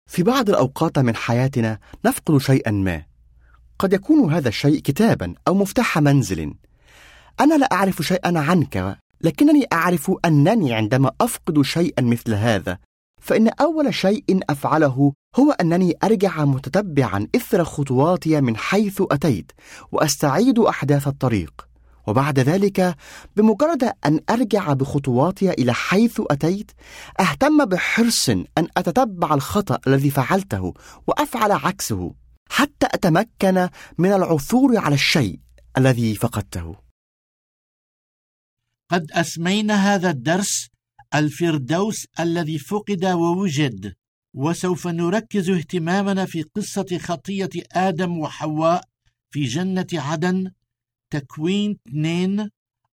في بعض الأوقات من حياتنا نفقد شيئا ما. قد يكون هذا الشيء كتابا أو مفتاح منزل. أنا لا أعرف شيئا عنك، لكنني أعرف أنني عندما أفقد شيئا مثل هذا، فإن أول شيء أفعله هو أنني أرجع متتبعا إثر خطواتي من حيث أتيت، وأستعيد أحداث الطريق. وبعد ذلك، بمجرد أن أرجع بخطواتي إلى حيث أتيت، أهتم بحرص أن أتتبع الخطأ الذي فعلته وأفعل عكسه، حتى أتمكن من العثور على الشيء الذي فقدته. قد أسمينا هذا الدرس الفردوس الذي فقد ووجد، وسوف نركز اهتمامنا في قصة خطية آدم وحواء في جنة عدن، تكوين 2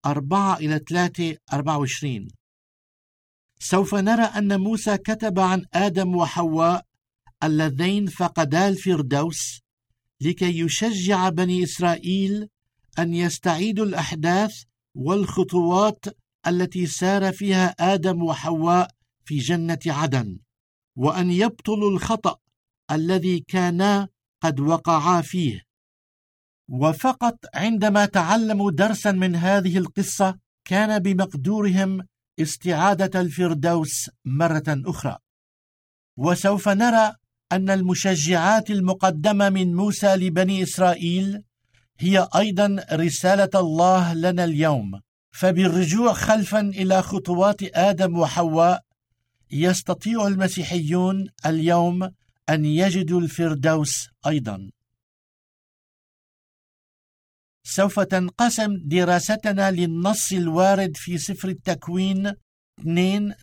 4-3-24. سوف نرى أن موسى كتب عن آدم وحواء اللذين فقدا الفردوس لكي يشجع بني إسرائيل أن يستعيدوا الأحداث والخطوات التي سار فيها آدم وحواء في جنة عدن، وأن يبطلوا الخطأ الذي كانا قد وقعا فيه. وفقط عندما تعلموا درسا من هذه القصة كان بمقدورهم استعادة الفردوس مرة أخرى. وسوف نرى أن المشجعات المقدمة من موسى لبني إسرائيل هي أيضا رسالة الله لنا اليوم. فبالرجوع خلفا إلى خطوات آدم وحواء يستطيع المسيحيون اليوم أن يجدوا الفردوس أيضا. سوف تنقسم دراستنا للنص الوارد في سفر التكوين 2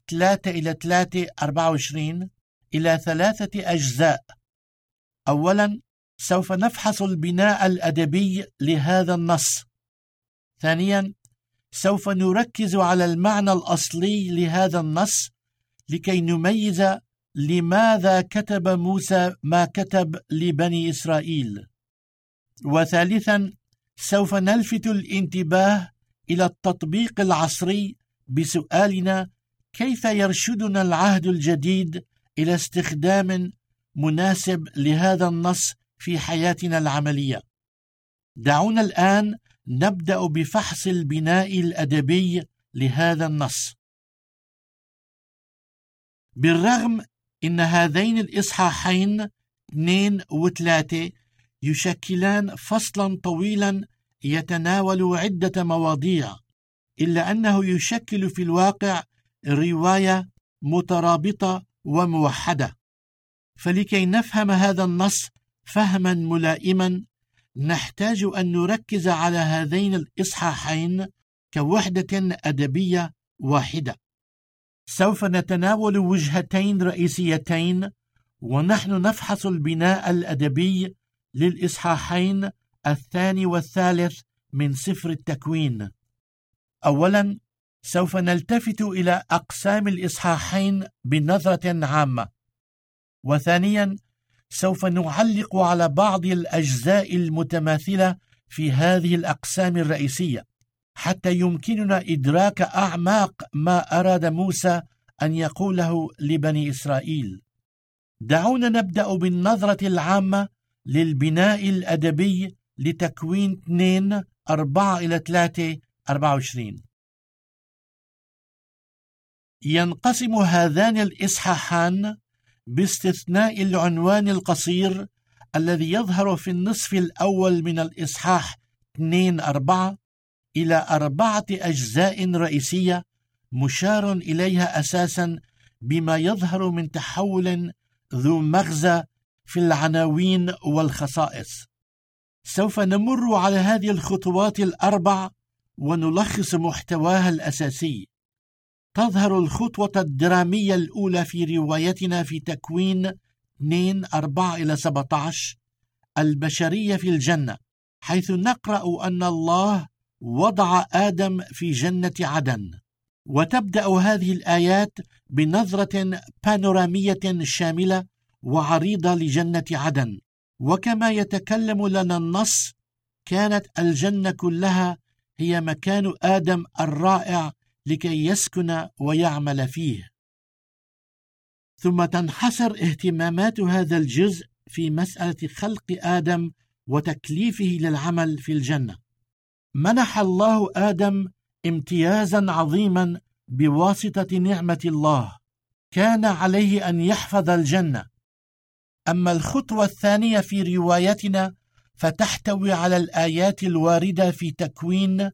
3-3-24 إلى 3 أجزاء. أولا، سوف نفحص البناء الأدبي لهذا النص. ثانيا، سوف نركز على المعنى الأصلي لهذا النص لكي نميز لماذا كتب موسى ما كتب لبني إسرائيل. وثالثا، سوف نلفت الانتباه إلى التطبيق العصري بسؤالنا: كيف يرشدنا العهد الجديد إلى استخدام مناسب لهذا النص في حياتنا العملية؟ دعونا الآن نبدأ بفحص البناء الأدبي لهذا النص. بالرغم إن هذين الإصحاحين 2 و3 يشكلان فصلا طويلا يتناول عدة مواضيع، إلا أنه يشكل في الواقع رواية مترابطة وموحدة. فلكي نفهم هذا النص فهما ملائما، نحتاج أن نركز على هذين الإصحاحين كوحدة أدبية واحدة. سوف نتناول وجهتين رئيسيتين ونحن نفحص البناء الأدبي للإصحاحين 2 و3 من سفر التكوين. أولا، سوف نلتفت إلى أقسام الإصحاحين بنظرة عامة. وثانيا، سوف نعلق على بعض الأجزاء المتماثلة في هذه الأقسام الرئيسية حتى يمكننا إدراك أعماق ما أراد موسى أن يقوله لبني إسرائيل. دعونا نبدأ بالنظرة العامة للبناء الأدبي لتكوين 2 4-3-24. ينقسم هذان الإصحاحان باستثناء العنوان القصير الذي يظهر في النصف الأول من الإصحاح 2-4 إلى 4 أجزاء رئيسية مشار إليها أساسا بما يظهر من تحول ذو مغزى في العناوين والخصائص. سوف نمر على هذه الخطوات ال4 ونلخص محتواها الأساسي. تظهر الخطوة الدرامية الأولى في روايتنا في تكوين 2 4-17 البشرية في الجنة، حيث نقرأ أن الله وضع آدم في جنة عدن. وتبدأ هذه الآيات بنظرة بانورامية شاملة وعريضة لجنة عدن. وكما يتكلم لنا النص، كانت الجنة كلها هي مكان آدم الرائع لكي يسكن ويعمل فيه. ثم تنحصر اهتمامات هذا الجزء في مسألة خلق آدم وتكليفه للعمل في الجنة. منح الله آدم امتيازا عظيما بواسطة نعمة الله، كان عليه أن يحفظ الجنة. أما الخطوة الثانية في روايتنا فتحتوي على الآيات الواردة في تكوين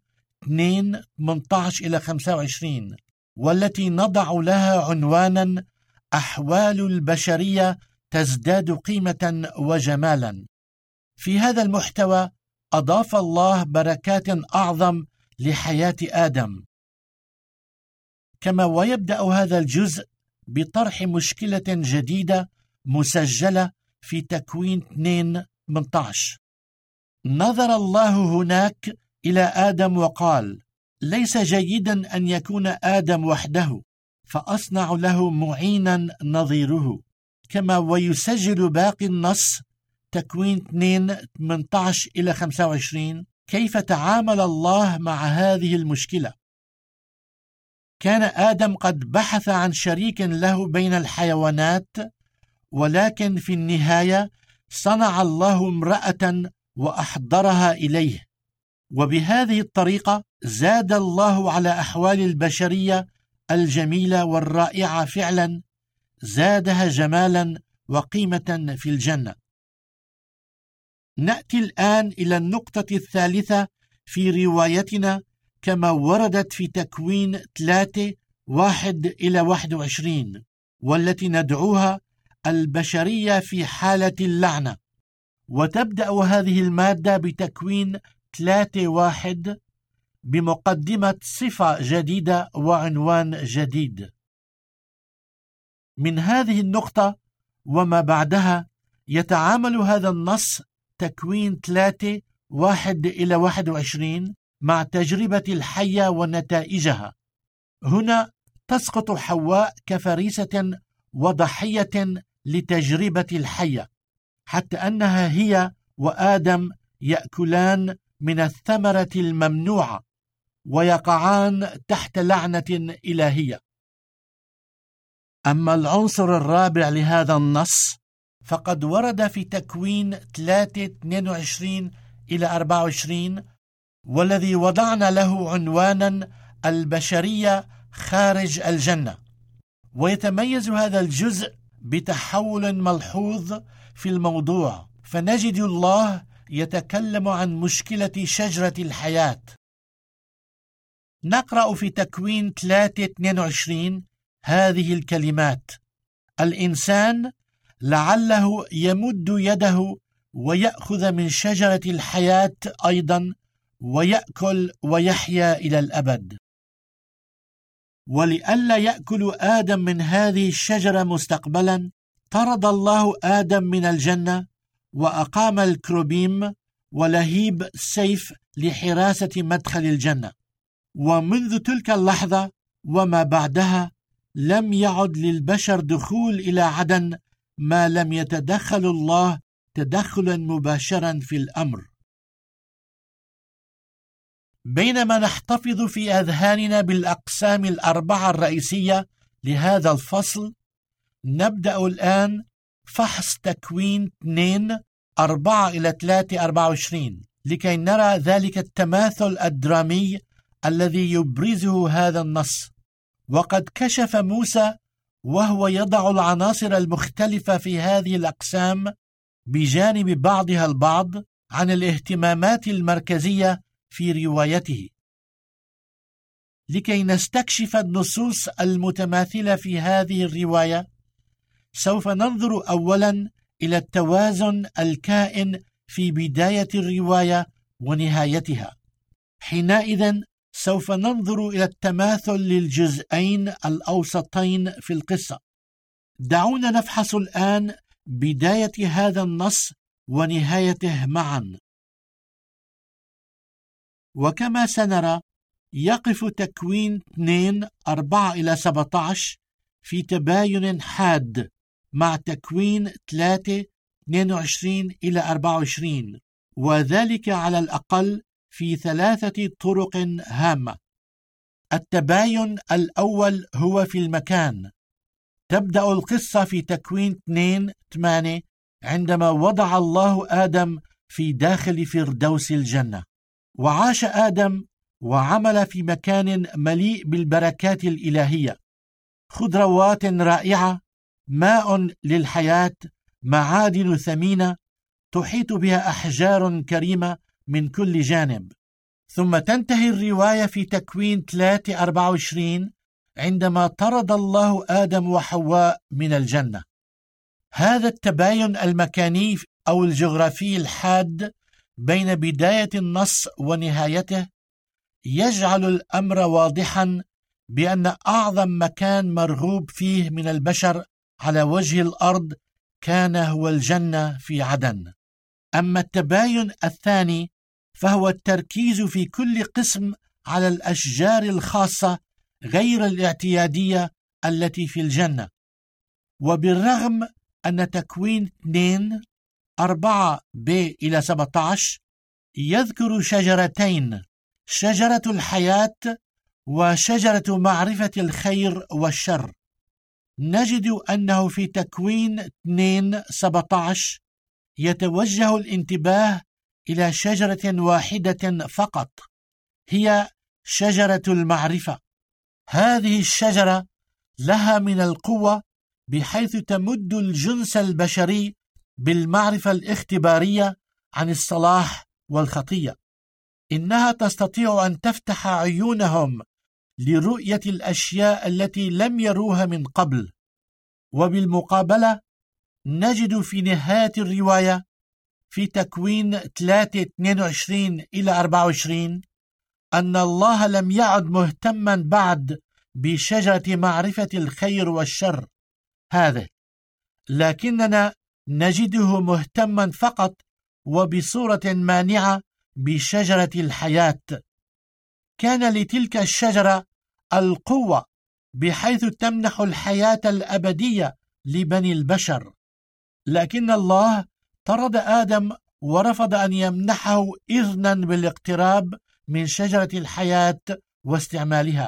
2:18-25، والتي نضع لها عنوانا أحوال البشرية تزداد قيمة وجمالا. في هذا المحتوى أضاف الله بركات أعظم لحياة آدم. كما ويبدأ هذا الجزء بطرح مشكلة جديدة مسجلة في تكوين 2:18. نظر الله هناك إلى آدم وقال: ليس جيدا أن يكون آدم وحده، فأصنع له معينا نظيره. كما ويسجل باقي النص تكوين 2:18-25 كيف تعامل الله مع هذه المشكلة. كان آدم قد بحث عن شريك له بين الحيوانات، ولكن في النهاية صنع الله امرأة وأحضرها إليه، وبهذه الطريقة زاد الله على أحوال البشرية الجميلة والرائعة فعلا، زادها جمالا وقيمة في الجنة. نأتي الآن إلى النقطة الثالثة في روايتنا كما وردت في تكوين 3:1-21، والتي ندعوها البشرية في حالة اللعنة. وتبدأ هذه المادة بتكوين 3:1 بمقدمة صفة جديدة وعنوان جديد. من هذه النقطة وما بعدها يتعامل هذا النص تكوين 3:1-21 مع تجربة الحية ونتائجها. هنا تسقط حواء كفريسة وضحية لتجربة الحية، حتى أنها هي وآدم يأكلان من الثمرة الممنوعة ويقعان تحت لعنة إلهية. أما العنصر الرابع لهذا النص فقد ورد في تكوين 3:22-24، والذي وضعنا له عنوانا البشرية خارج الجنة. ويتميز هذا الجزء بتحول ملحوظ في الموضوع، فنجد الله يتكلم عن مشكلة شجرة الحياة. نقرأ في تكوين 3:22 هذه الكلمات: الإنسان لعله يمد يده ويأخذ من شجرة الحياة أيضا ويأكل ويحيا إلى الأبد. ولئلا يأكل آدم من هذه الشجرة مستقبلا، طرد الله آدم من الجنة وأقام الكروبيم ولهيب السيف لحراسة مدخل الجنة. ومنذ تلك اللحظة وما بعدها لم يعد للبشر دخول إلى عدن ما لم يتدخل الله تدخلا مباشرا في الأمر. بينما نحتفظ في أذهاننا بالأقسام الأربعة الرئيسية لهذا الفصل، نبدأ الآن فحص تكوين 2:4-3-24 لكي نرى ذلك التماثل الدرامي الذي يبرزه هذا النص. وقد كشف موسى وهو يضع العناصر المختلفة في هذه الأقسام بجانب بعضها البعض عن الاهتمامات المركزية في روايته. لكي نستكشف النصوص المتماثلة في هذه الرواية، سوف ننظر أولا إلى التوازن الكائن في بداية الرواية ونهايتها. حينئذ سوف ننظر إلى التماثل للجزئين الأوسطين في القصة. دعونا نفحص الآن بداية هذا النص ونهايته معا. وكما سنرى يقف تكوين 2:4-17 في تباين حاد مع تكوين 3:22-24، وذلك على الأقل في 3 طرق هامة. التباين الأول هو في المكان. تبدأ القصة في تكوين 2:8 عندما وضع الله آدم في داخل فردوس الجنة، وعاش آدم وعمل في مكان مليء بالبركات الإلهية، خضروات رائعة، ماء للحياة، معادن ثمينة، تحيط بها أحجار كريمة من كل جانب. ثم تنتهي الرواية في تكوين 3:24 عندما طرد الله آدم وحواء من الجنة. هذا التباين المكاني أو الجغرافي الحاد بين بداية النص ونهايته يجعل الأمر واضحا بأن أعظم مكان مرغوب فيه من البشر على وجه الأرض كان هو الجنة في عدن. أما التباين الثاني فهو التركيز في كل قسم على الأشجار الخاصة غير الاعتيادية التي في الجنة. وبالرغم أن تكوين 2:4b-17 يذكر شجرتين، شجرة الحياة وشجرة معرفة الخير والشر، نجد أنه في تكوين 2:17 يتوجه الانتباه إلى شجرة واحدة فقط، هي شجرة المعرفة. هذه الشجرة لها من القوة بحيث تمد الجنس البشري بالمعرفة الاختبارية عن الصلاح والخطية. إنها تستطيع أن تفتح عيونهم لرؤية الأشياء التي لم يروها من قبل. وبالمقابلة نجد في نهاية الرواية في تكوين 3:22-24 أن الله لم يعد مهتما بعد بشجرة معرفة الخير والشر هذا، لكننا نجده مهتما فقط وبصورة مانعة بشجرة الحياة. كان لتلك الشجرة القوة بحيث تمنح الحياة الأبدية لبني البشر، لكن الله طرد آدم ورفض أن يمنحه إذنا بالاقتراب من شجرة الحياة واستعمالها.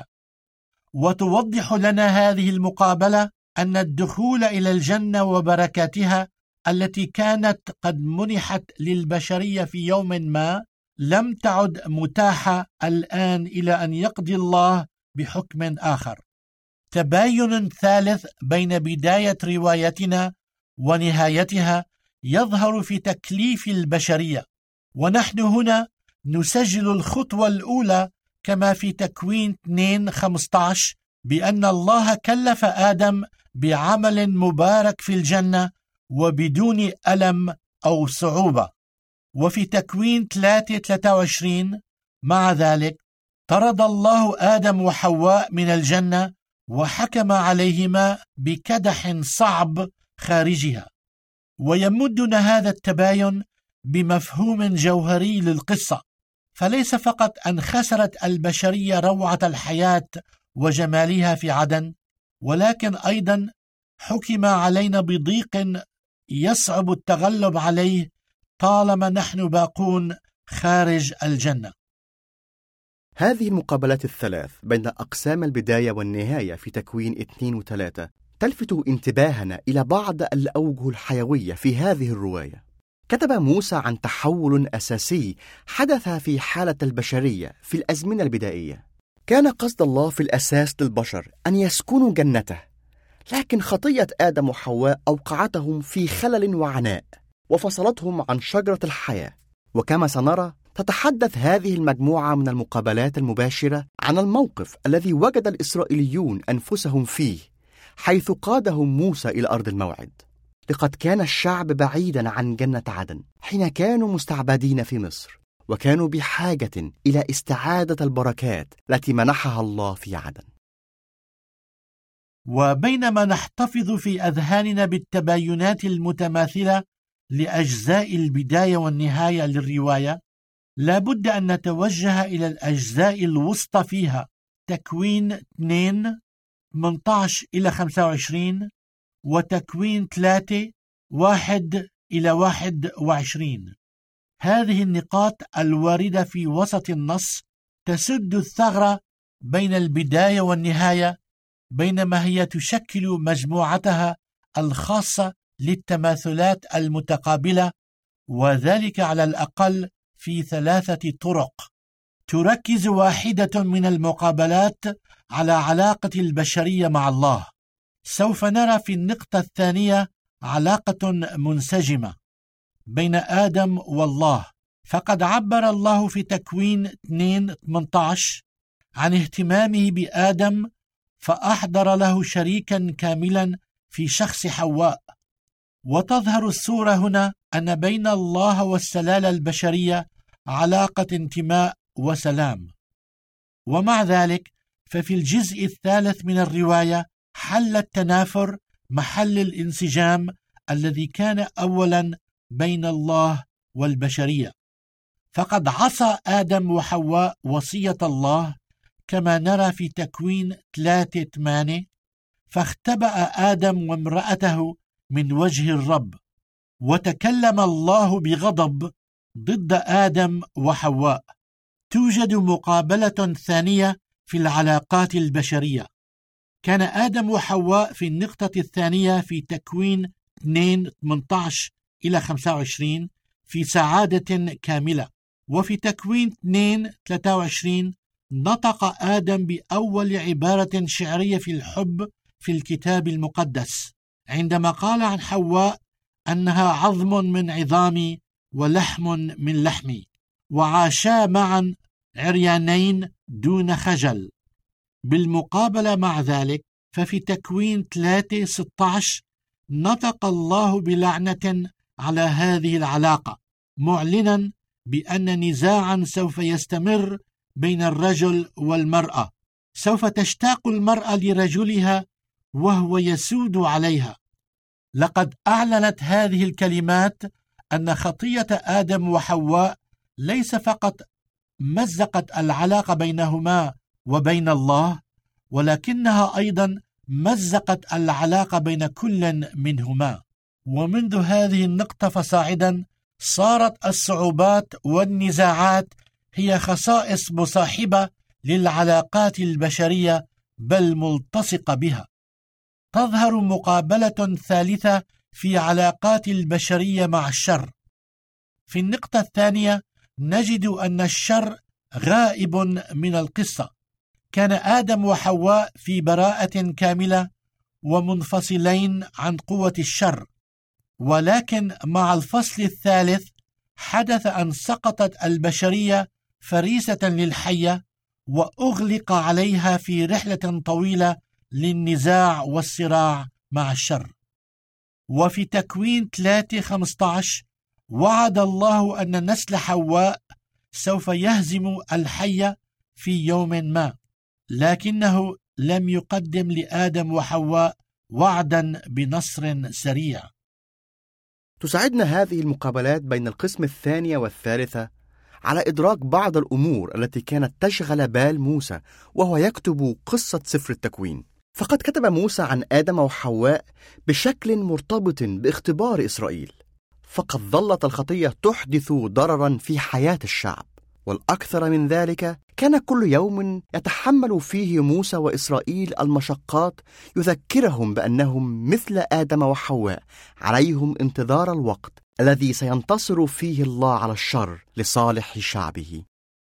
وتوضح لنا هذه المقابلة أن الدخول إلى الجنة وبركاتها التي كانت قد منحت للبشرية في يوم ما لم تعد متاحة الآن إلى أن يقضي الله بحكم آخر. تباين ثالث بين بداية روايتنا ونهايتها يظهر في تكليف البشرية، ونحن هنا نسجل الخطوة الأولى كما في تكوين 2:15 بأن الله كلف آدم بعمل مبارك في الجنة وبدون ألم أو صعوبة. وفي تكوين 3:23 مع ذلك طرد الله آدم وحواء من الجنة وحكم عليهما بكدح صعب خارجها. ويمدنا هذا التباين بمفهوم جوهري للقصة، فليس فقط أن خسرت البشرية روعة الحياة وجمالها في عدن، ولكن أيضا حكم علينا بضيق يصعب التغلب عليه طالما نحن باقون خارج الجنة. هذه المقابلات الثلاث بين أقسام البداية والنهاية في تكوين 2 و3 تلفت انتباهنا إلى بعض الأوجه الحيوية في هذه الرواية. كتب موسى عن تحول أساسي حدث في حالة البشرية في الأزمنة البدائية. كان قصد الله في الأساس للبشر أن يسكنوا جنته، لكن خطية آدم وحواء أوقعتهم في خلل وعناء وفصلتهم عن شجرة الحياة. وكما سنرى تتحدث هذه المجموعة من المقابلات المباشرة عن الموقف الذي وجد الإسرائيليون أنفسهم فيه حيث قادهم موسى إلى أرض الموعد. لقد كان الشعب بعيدا عن جنة عدن حين كانوا مستعبدين في مصر، وكانوا بحاجة إلى استعادة البركات التي منحها الله في عدن. وبينما نحتفظ في أذهاننا بالتباينات المتماثلة لأجزاء البداية والنهاية للرواية، لابد أن نتوجه إلى الأجزاء الوسطى فيها، تكوين 2:18-25 وتكوين 3:1-21. هذه النقاط الواردة في وسط النص تسد الثغرة بين البداية والنهاية بينما هي تشكل مجموعتها الخاصة للتماثلات المتقابلة، وذلك على الأقل في 3 طرق. تركز واحدة من المقابلات على علاقة البشرية مع الله. سوف نرى في النقطة الثانية علاقة منسجمة بين آدم والله، فقد عبر الله في تكوين 2:18 عن اهتمامه بآدم، فأحضر له شريكا كاملا في شخص حواء. وتظهر الصورة هنا أن بين الله والسلالة البشرية علاقة انتماء وسلام. ومع ذلك ففي الجزء الثالث من الرواية حل التنافر محل الانسجام الذي كان أولا بين الله والبشرية، فقد عصى آدم وحواء وصية الله كما نرى في تكوين 3:8، فاختبأ آدم وامرأته من وجه الرب، وتكلم الله بغضب ضد آدم وحواء. توجد مقابلة ثانية في العلاقات البشرية. كان آدم وحواء في النقطة الثانية في تكوين 2:18-25 في سعادة كاملة، وفي تكوين 2:23 نطق آدم بأول عبارة شعرية في الحب في الكتاب المقدس، عندما قال عن حواء أنها عظم من عظامي ولحم من لحمي، وعاشا معا عريانين دون خجل. بالمقابلة مع ذلك ففي تكوين 3:16 نطق الله بلعنة على هذه العلاقة، معلنا بأن نزاعا سوف يستمر بين الرجل والمرأة. سوف تشتاق المرأة لرجلها وهو يسود عليها. لقد أعلنت هذه الكلمات أن خطية آدم وحواء ليس فقط مزقت العلاقة بينهما وبين الله، ولكنها أيضا مزقت العلاقة بين كل منهما. ومنذ هذه النقطة فصاعدا صارت الصعوبات والنزاعات هي خصائص مصاحبة للعلاقات البشرية بل ملتصقة بها. تظهر مقابلة ثالثة في علاقات البشرية مع الشر. في النقطة الثانية نجد أن الشر غائب من القصة. كان آدم وحواء في براءة كاملة ومنفصلين عن قوة الشر، ولكن مع الفصل الثالث حدث أن سقطت البشرية فريسة للحية، وأغلق عليها في رحلة طويلة للنزاع والصراع مع الشر. وفي تكوين 3:15 وعد الله أن نسل حواء سوف يهزم الحية في يوم ما، لكنه لم يقدم لآدم وحواء وعدا بنصر سريع. تساعدنا هذه المقابلات بين القسم الثانية والثالثة على إدراك بعض الأمور التي كانت تشغل بال موسى وهو يكتب قصة سفر التكوين. فقد كتب موسى عن آدم وحواء بشكل مرتبط باختبار إسرائيل، فقد ظلت الخطية تحدث ضررا في حياة الشعب، والأكثر من ذلك كان كل يوم يتحمل فيه موسى وإسرائيل المشقات يذكرهم بأنهم مثل آدم وحواء عليهم انتظار الوقت الذي سينتصر فيه الله على الشر لصالح شعبه.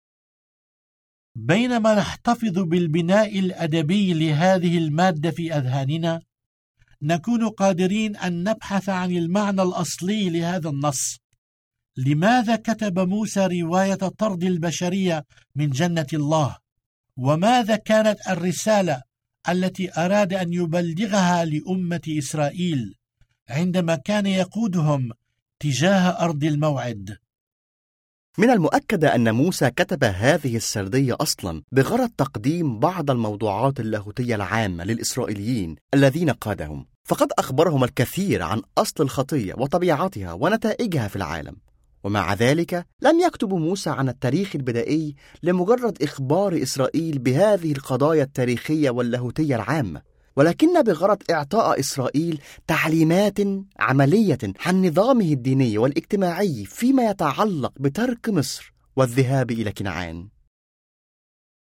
بينما نحتفظ بالبناء الأدبي لهذه المادة في أذهاننا، نكون قادرين أن نبحث عن المعنى الأصلي لهذا النص. لماذا كتب موسى رواية طرد البشرية من جنة الله؟ وماذا كانت الرسالة التي أراد أن يبلغها لأمة إسرائيل عندما كان يقودهم تجاه أرض الموعد؟ من المؤكد أن موسى كتب هذه السردية أصلا بغرض تقديم بعض الموضوعات اللاهوتية العامة للإسرائيليين الذين قادهم، فقد أخبرهم الكثير عن أصل الخطية وطبيعتها ونتائجها في العالم. ومع ذلك لم يكتب موسى عن التاريخ البدائي لمجرد إخبار إسرائيل بهذه القضايا التاريخية واللاهوتية العامة، ولكن بغرض إعطاء إسرائيل تعليمات عملية عن نظامه الديني والاجتماعي فيما يتعلق بترك مصر والذهاب إلى كنعان.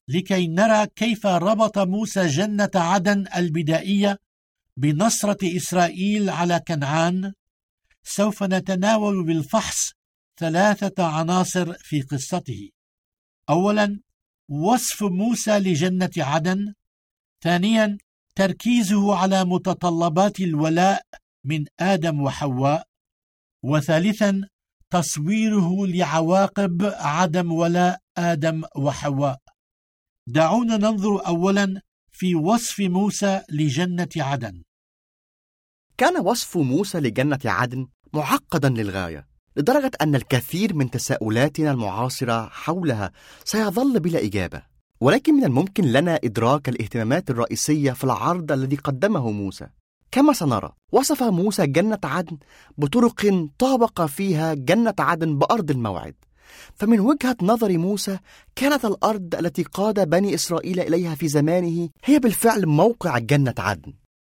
لكي نرى كيف ربط موسى جنة عدن البدائية بنصرة إسرائيل على كنعان، سوف نتناول بالفحص 3 عناصر في قصته. أولا، وصف موسى لجنة عدن. ثانيا، تركيزه على متطلبات الولاء من آدم وحواء. وثالثا، تصويره لعواقب عدم ولاء آدم وحواء. دعونا ننظر أولا في وصف موسى لجنة عدن. كان وصف موسى لجنة عدن معقدا للغاية، لدرجة أن الكثير من تساؤلاتنا المعاصرة حولها سيظل بلا إجابة. ولكن من الممكن لنا إدراك الاهتمامات الرئيسية في العرض الذي قدمه موسى. كما سنرى، وصف موسى جنة عدن بطرق طابق فيها جنة عدن بأرض الموعد. فمن وجهة نظر موسى، كانت الأرض التي قاد بني إسرائيل إليها في زمانه هي بالفعل موقع جنة عدن.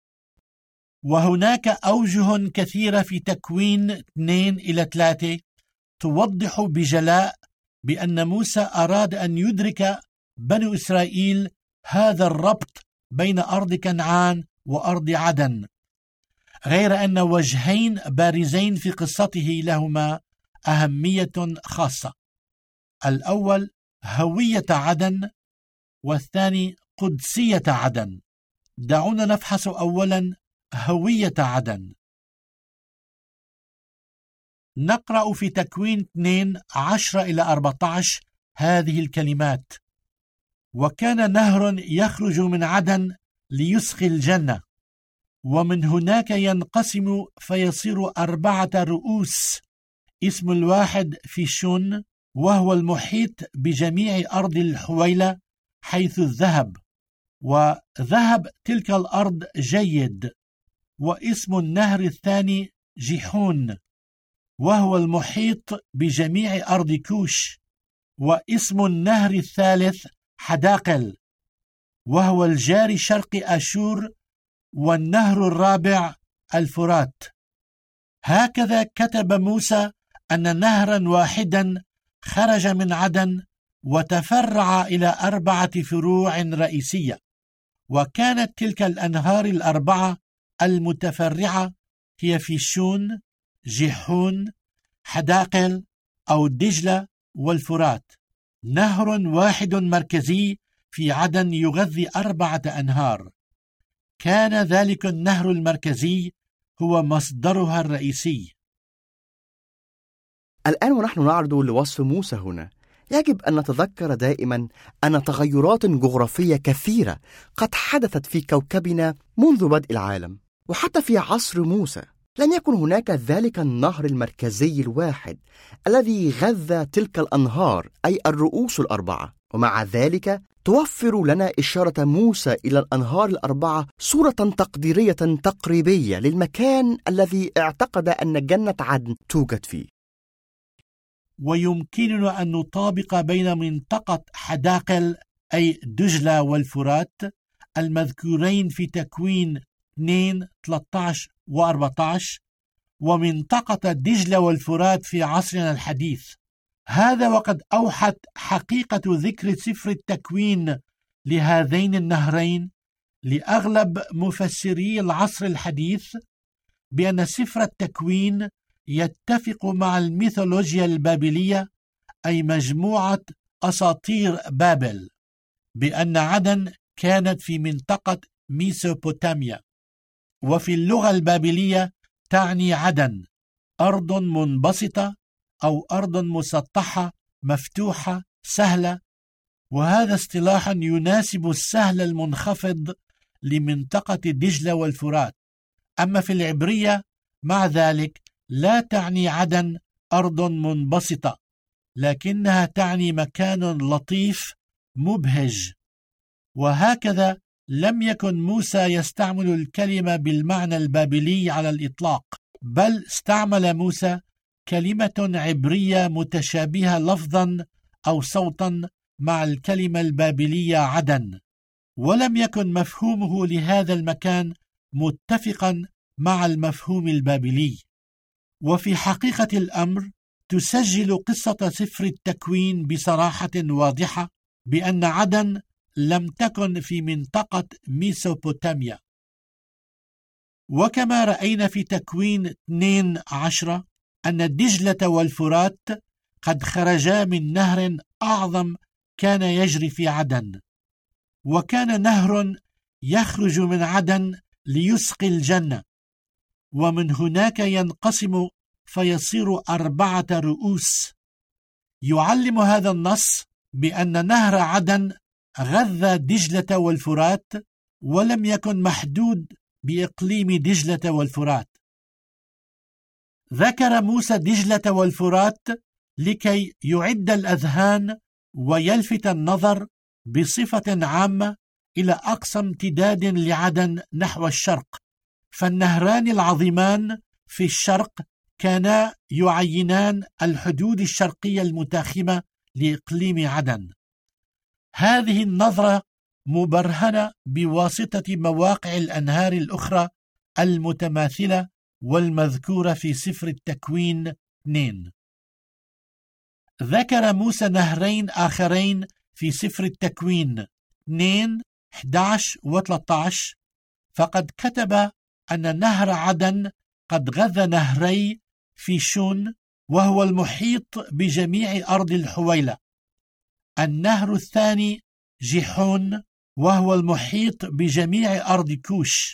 وهناك أوجه كثيرة في تكوين 2-3 توضح بجلاء بأن موسى أراد أن يدرك بني إسرائيل هذا الربط بين أرض كنعان وأرض عدن، غير أن وجهين بارزين في قصته لهما أهمية خاصة. الأول هوية عدن، والثاني قدسية عدن. دعونا نفحص أولا هوية عدن. نقرأ في تكوين 2:10-14 هذه الكلمات: وكان نهر يخرج من عدن ليسقي الجنة، ومن هناك ينقسم فيصير 4 رؤوس، اسم الواحد فيشون، وهو المحيط بجميع أرض الحويلة حيث الذهب، وذهب تلك الأرض جيد. واسم النهر الثاني جيحون، وهو المحيط بجميع أرض كوش. واسم النهر الثالث حداقل، وهو الجاري شرق أشور. والنهر الرابع الفرات. هكذا كتب موسى أن نهرا واحدا خرج من عدن وتفرع إلى 4 فروع رئيسية، وكانت تلك الأنهار 4 المتفرعة هي فيشون، جيحون، حداقل أو دجلة والفرات. نهر واحد مركزي في عدن يغذي 4 أنهار. كان ذلك النهر المركزي هو مصدرها الرئيسي. الآن ونحن نعرض لوصف موسى هنا، يجب أن نتذكر دائما أن تغيرات جغرافية كثيرة قد حدثت في كوكبنا منذ بدء العالم. وحتى في عصر موسى لم يكن هناك ذلك النهر المركزي الواحد الذي غذى تلك الأنهار، أي الرؤوس 4. ومع ذلك توفر لنا إشارة موسى إلى الأنهار 4 صورة تقديرية تقريبية للمكان الذي اعتقد أن جنة عدن توجد فيه. ويمكننا أن نطابق بين منطقة حداقل أي دجلة والفرات المذكورين في تكوين 2:13-14 ومنطقة دجلة والفرات في عصرنا الحديث. هذا وقد أوحت حقيقة ذكر سفر التكوين لهذين النهرين لأغلب مفسري العصر الحديث بأن سفر التكوين يتفق مع الميثولوجيا البابلية، أي مجموعة أساطير بابل، بأن عدن كانت في منطقة ميسوبوتاميا. وفي اللغة البابلية تعني عدن أرض منبسطة أو أرض مسطحة مفتوحة سهلة، وهذا اصطلاح يناسب السهل المنخفض لمنطقة دجلة والفرات. أما في العبرية مع ذلك لا تعني عدن أرض منبسطة، لكنها تعني مكان لطيف مبهج. وهكذا لم يكن موسى يستعمل الكلمة بالمعنى البابلي على الإطلاق، بل استعمل موسى كلمة عبرية متشابهة لفظا أو صوتا مع الكلمة البابلية عدن، ولم يكن مفهومه لهذا المكان متفقا مع المفهوم البابلي. وفي حقيقة الأمر تسجل قصة سفر التكوين بصراحة واضحة بأن عدن لم تكن في منطقة ميسوبوتاميا. وكما رأينا في تكوين 12 أن دجلة والفرات قد خرجا من نهر أعظم كان يجري في عدن، وكان نهر يخرج من عدن ليسقي الجنة، ومن هناك ينقسم فيصير 4 رؤوس. يعلم هذا النص بأن نهر عدن غذى دجلة والفرات، ولم يكن محدود بإقليم دجلة والفرات. ذكر موسى دجلة والفرات لكي يعد الأذهان ويلفت النظر بصفة عامة إلى أقصى امتداد لعدن نحو الشرق، فالنهران العظيمان في الشرق كانا يعينان الحدود الشرقية المتاخمة لإقليم عدن. هذه النظرة مبرهنة بواسطة مواقع الأنهار الأخرى المتماثلة والمذكورة في سفر التكوين 2. ذكر موسى نهرين آخرين في سفر التكوين 2 11 و 13، فقد كتب أن نهر عدن قد غذى نهري في شون، وهو المحيط بجميع أرض الحويلة. النهر الثاني جيحون، وهو المحيط بجميع أرض كوش.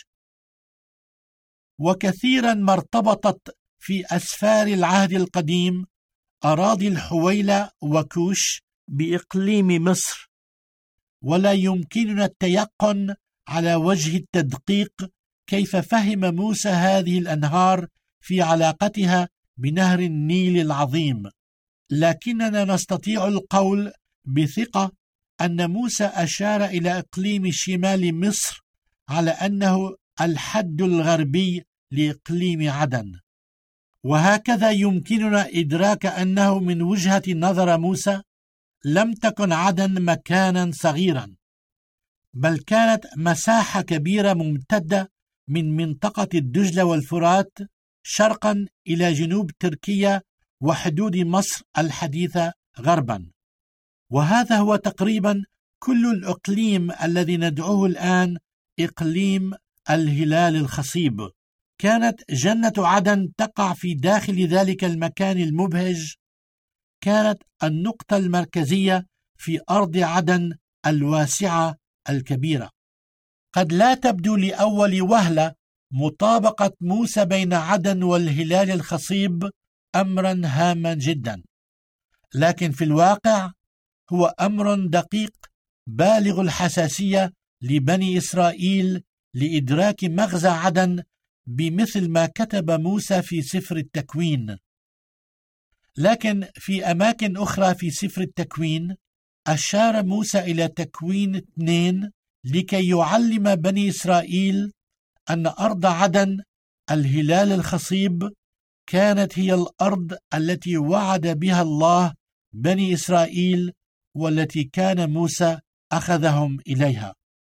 وكثيرا ما ارتبطت في أسفار العهد القديم أراضي الحويلة وكوش بإقليم مصر، ولا يمكننا التيقن على وجه التدقيق كيف فهم موسى هذه الأنهار في علاقتها بنهر النيل العظيم، لكننا نستطيع القول بثقة أن موسى أشار إلى إقليم شمال مصر على أنه الحد الغربي لإقليم عدن. وهكذا يمكننا إدراك أنه من وجهة نظر موسى لم تكن عدن مكانا صغيرا، بل كانت مساحة كبيرة ممتدة من منطقة الدجلة والفرات شرقا إلى جنوب تركيا وحدود مصر الحديثة غربا. وهذا هو تقريبا كل الإقليم الذي ندعوه الآن إقليم الهلال الخصيب. كانت جنة عدن تقع في داخل ذلك المكان المبهج، كانت النقطة المركزية في أرض عدن الواسعة الكبيرة. قد لا تبدو لأول وهلة مطابقة موسى بين عدن والهلال الخصيب أمرا هاما جدا، لكن في الواقع هو أمر دقيق بالغ الحساسية لبني إسرائيل لإدراك مغزى عدن بمثل ما كتب موسى في سفر التكوين. لكن في أماكن أخرى في سفر التكوين أشار موسى إلى تكوين 2 لكي يعلم بني إسرائيل أن أرض عدن الهلال الخصيب كانت هي الأرض التي وعد بها الله بني إسرائيل، والتي كان موسى أخذهم إليها.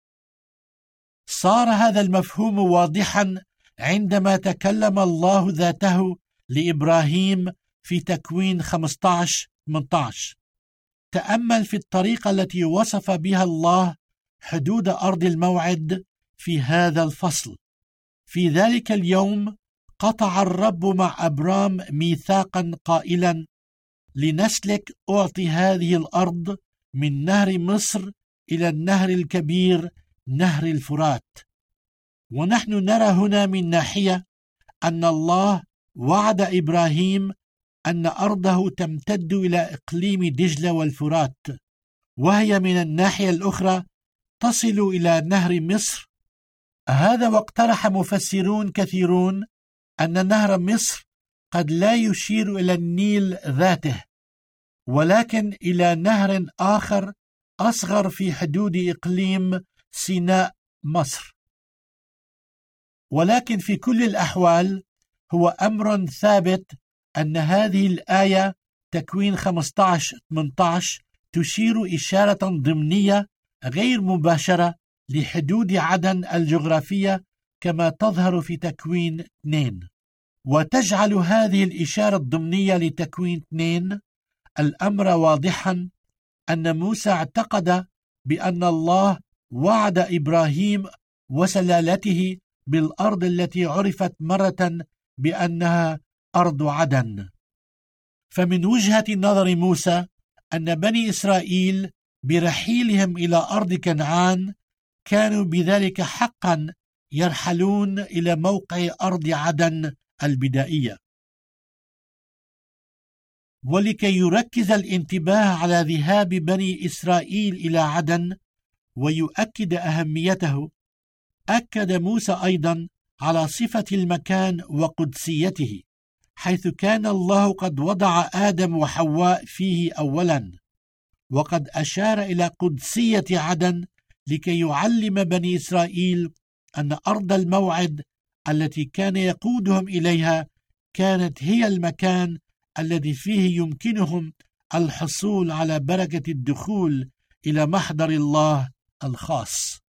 صار هذا المفهوم واضحا عندما تكلم الله ذاته لإبراهيم في تكوين 15-18. تأمل في الطريقة التي وصف بها الله حدود أرض الموعد في هذا الفصل. في ذلك اليوم قطع الرب مع أبرام ميثاقا قائلا: لنسلك أعطي هذه الأرض من نهر مصر إلى النهر الكبير نهر الفرات. ونحن نرى هنا من ناحية أن الله وعد إبراهيم أن أرضه تمتد إلى إقليم دجلة والفرات، وهي من الناحية الأخرى تصل إلى نهر مصر. هذا واقترح مفسرون كثيرون أن نهر مصر قد لا يشير إلى النيل ذاته، ولكن إلى نهر آخر أصغر في حدود إقليم سيناء مصر. ولكن في كل الأحوال هو أمر ثابت أن هذه الآية تكوين 15-18 تشير إشارة ضمنية غير مباشرة لحدود عدن الجغرافية كما تظهر في تكوين 2، وتجعل هذه الإشارة الضمنية لتكوين 2 الأمر واضحا أن موسى اعتقد بأن الله وعد إبراهيم وسلالته بالأرض التي عرفت مرة بأنها أرض عدن. فمن وجهة نظر موسى أن بني إسرائيل برحيلهم إلى أرض كنعان كانوا بذلك حقا يرحلون إلى موقع أرض عدن البدائية. ولكي يركز الانتباه على ذهاب بني إسرائيل إلى عدن ويؤكد أهميته، أكد موسى أيضا على صفة المكان وقدسيته، حيث كان الله قد وضع آدم وحواء فيه أولا، وقد أشار إلى قدسية عدن لكي يعلم بني إسرائيل أن أرض الموعد التي كان يقودهم إليها كانت هي المكان الذي فيه يمكنهم الحصول على بركة الدخول إلى محضر الله الخاص.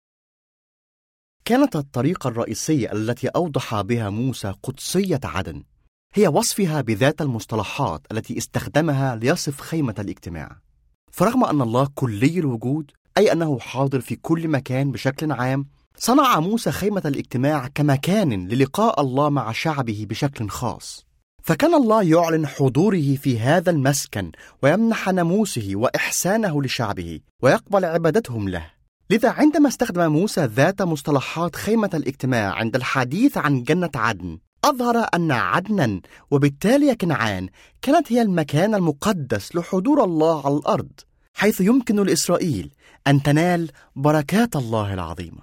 كانت الطريقة الرئيسية التي أوضح بها موسى قدسية عدن هي وصفها بذات المصطلحات التي استخدمها ليصف خيمة الاجتماع. فرغم أن الله كلي الوجود، أي أنه حاضر في كل مكان بشكل عام، صنع موسى خيمة الاجتماع كمكان للقاء الله مع شعبه بشكل خاص. فكان الله يعلن حضوره في هذا المسكن ويمنح ناموسه وإحسانه لشعبه ويقبل عبادتهم له. لذا عندما استخدم موسى ذات مصطلحات خيمة الاجتماع عند الحديث عن جنة عدن، أظهر أن عدنا وبالتالي كنعان كانت هي المكان المقدس لحضور الله على الأرض، حيث يمكن لإسرائيل أن تنال بركات الله العظيمة.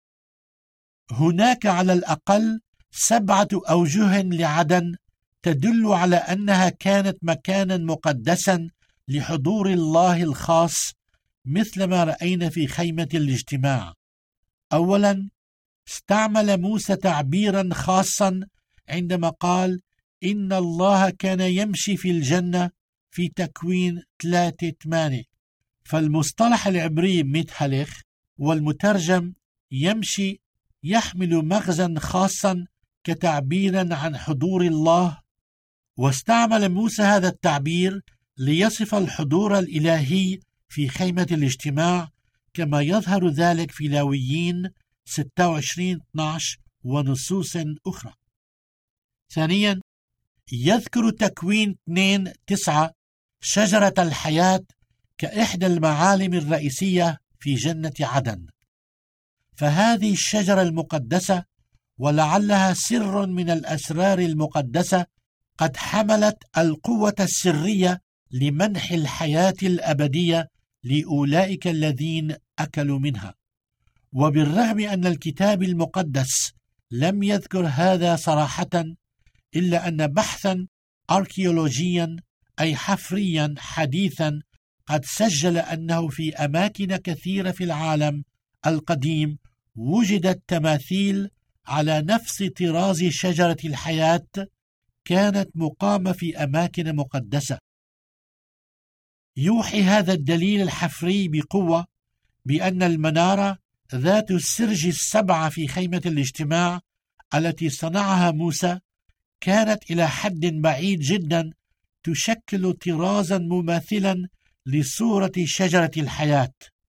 هناك على الأقل 7 أوجه لعدن تدل على أنها كانت مكانا مقدسا لحضور الله الخاص، مثل ما رأينا في خيمة الاجتماع. أولا، استعمل موسى تعبيرا خاصا عندما قال إن الله كان يمشي في الجنة في تكوين 3:8، فالمصطلح العبري متهلخ والمترجم يمشي يحمل مغزى خاصا كتعبيرا عن حضور الله. واستعمل موسى هذا التعبير ليصف الحضور الإلهي في خيمة الاجتماع، كما يظهر ذلك في لاويين 26:12 ونصوص أخرى. ثانيا، يذكر تكوين 2:9 شجرة الحياة كإحدى المعالم الرئيسية في جنة عدن، فهذه الشجرة المقدسة ولعلها سر من الأسرار المقدسة قد حملت القوة السرية لمنح الحياة الأبدية لأولئك الذين أكلوا منها. وبالرغم أن الكتاب المقدس لم يذكر هذا صراحة، إلا أن بحثا أركيولوجيا أي حفريا حديثا قد سجل أنه في أماكن كثيرة في العالم القديم وجدت تماثيل على نفس طراز شجرة الحياة كانت مقامة في أماكن مقدسة. يوحي هذا الدليل الحفري بقوة بأن المنارة ذات السرج 7 في خيمة الاجتماع التي صنعها موسى كانت إلى حد بعيد جدا تشكل طرازا مماثلا لصورة شجرة الحياة.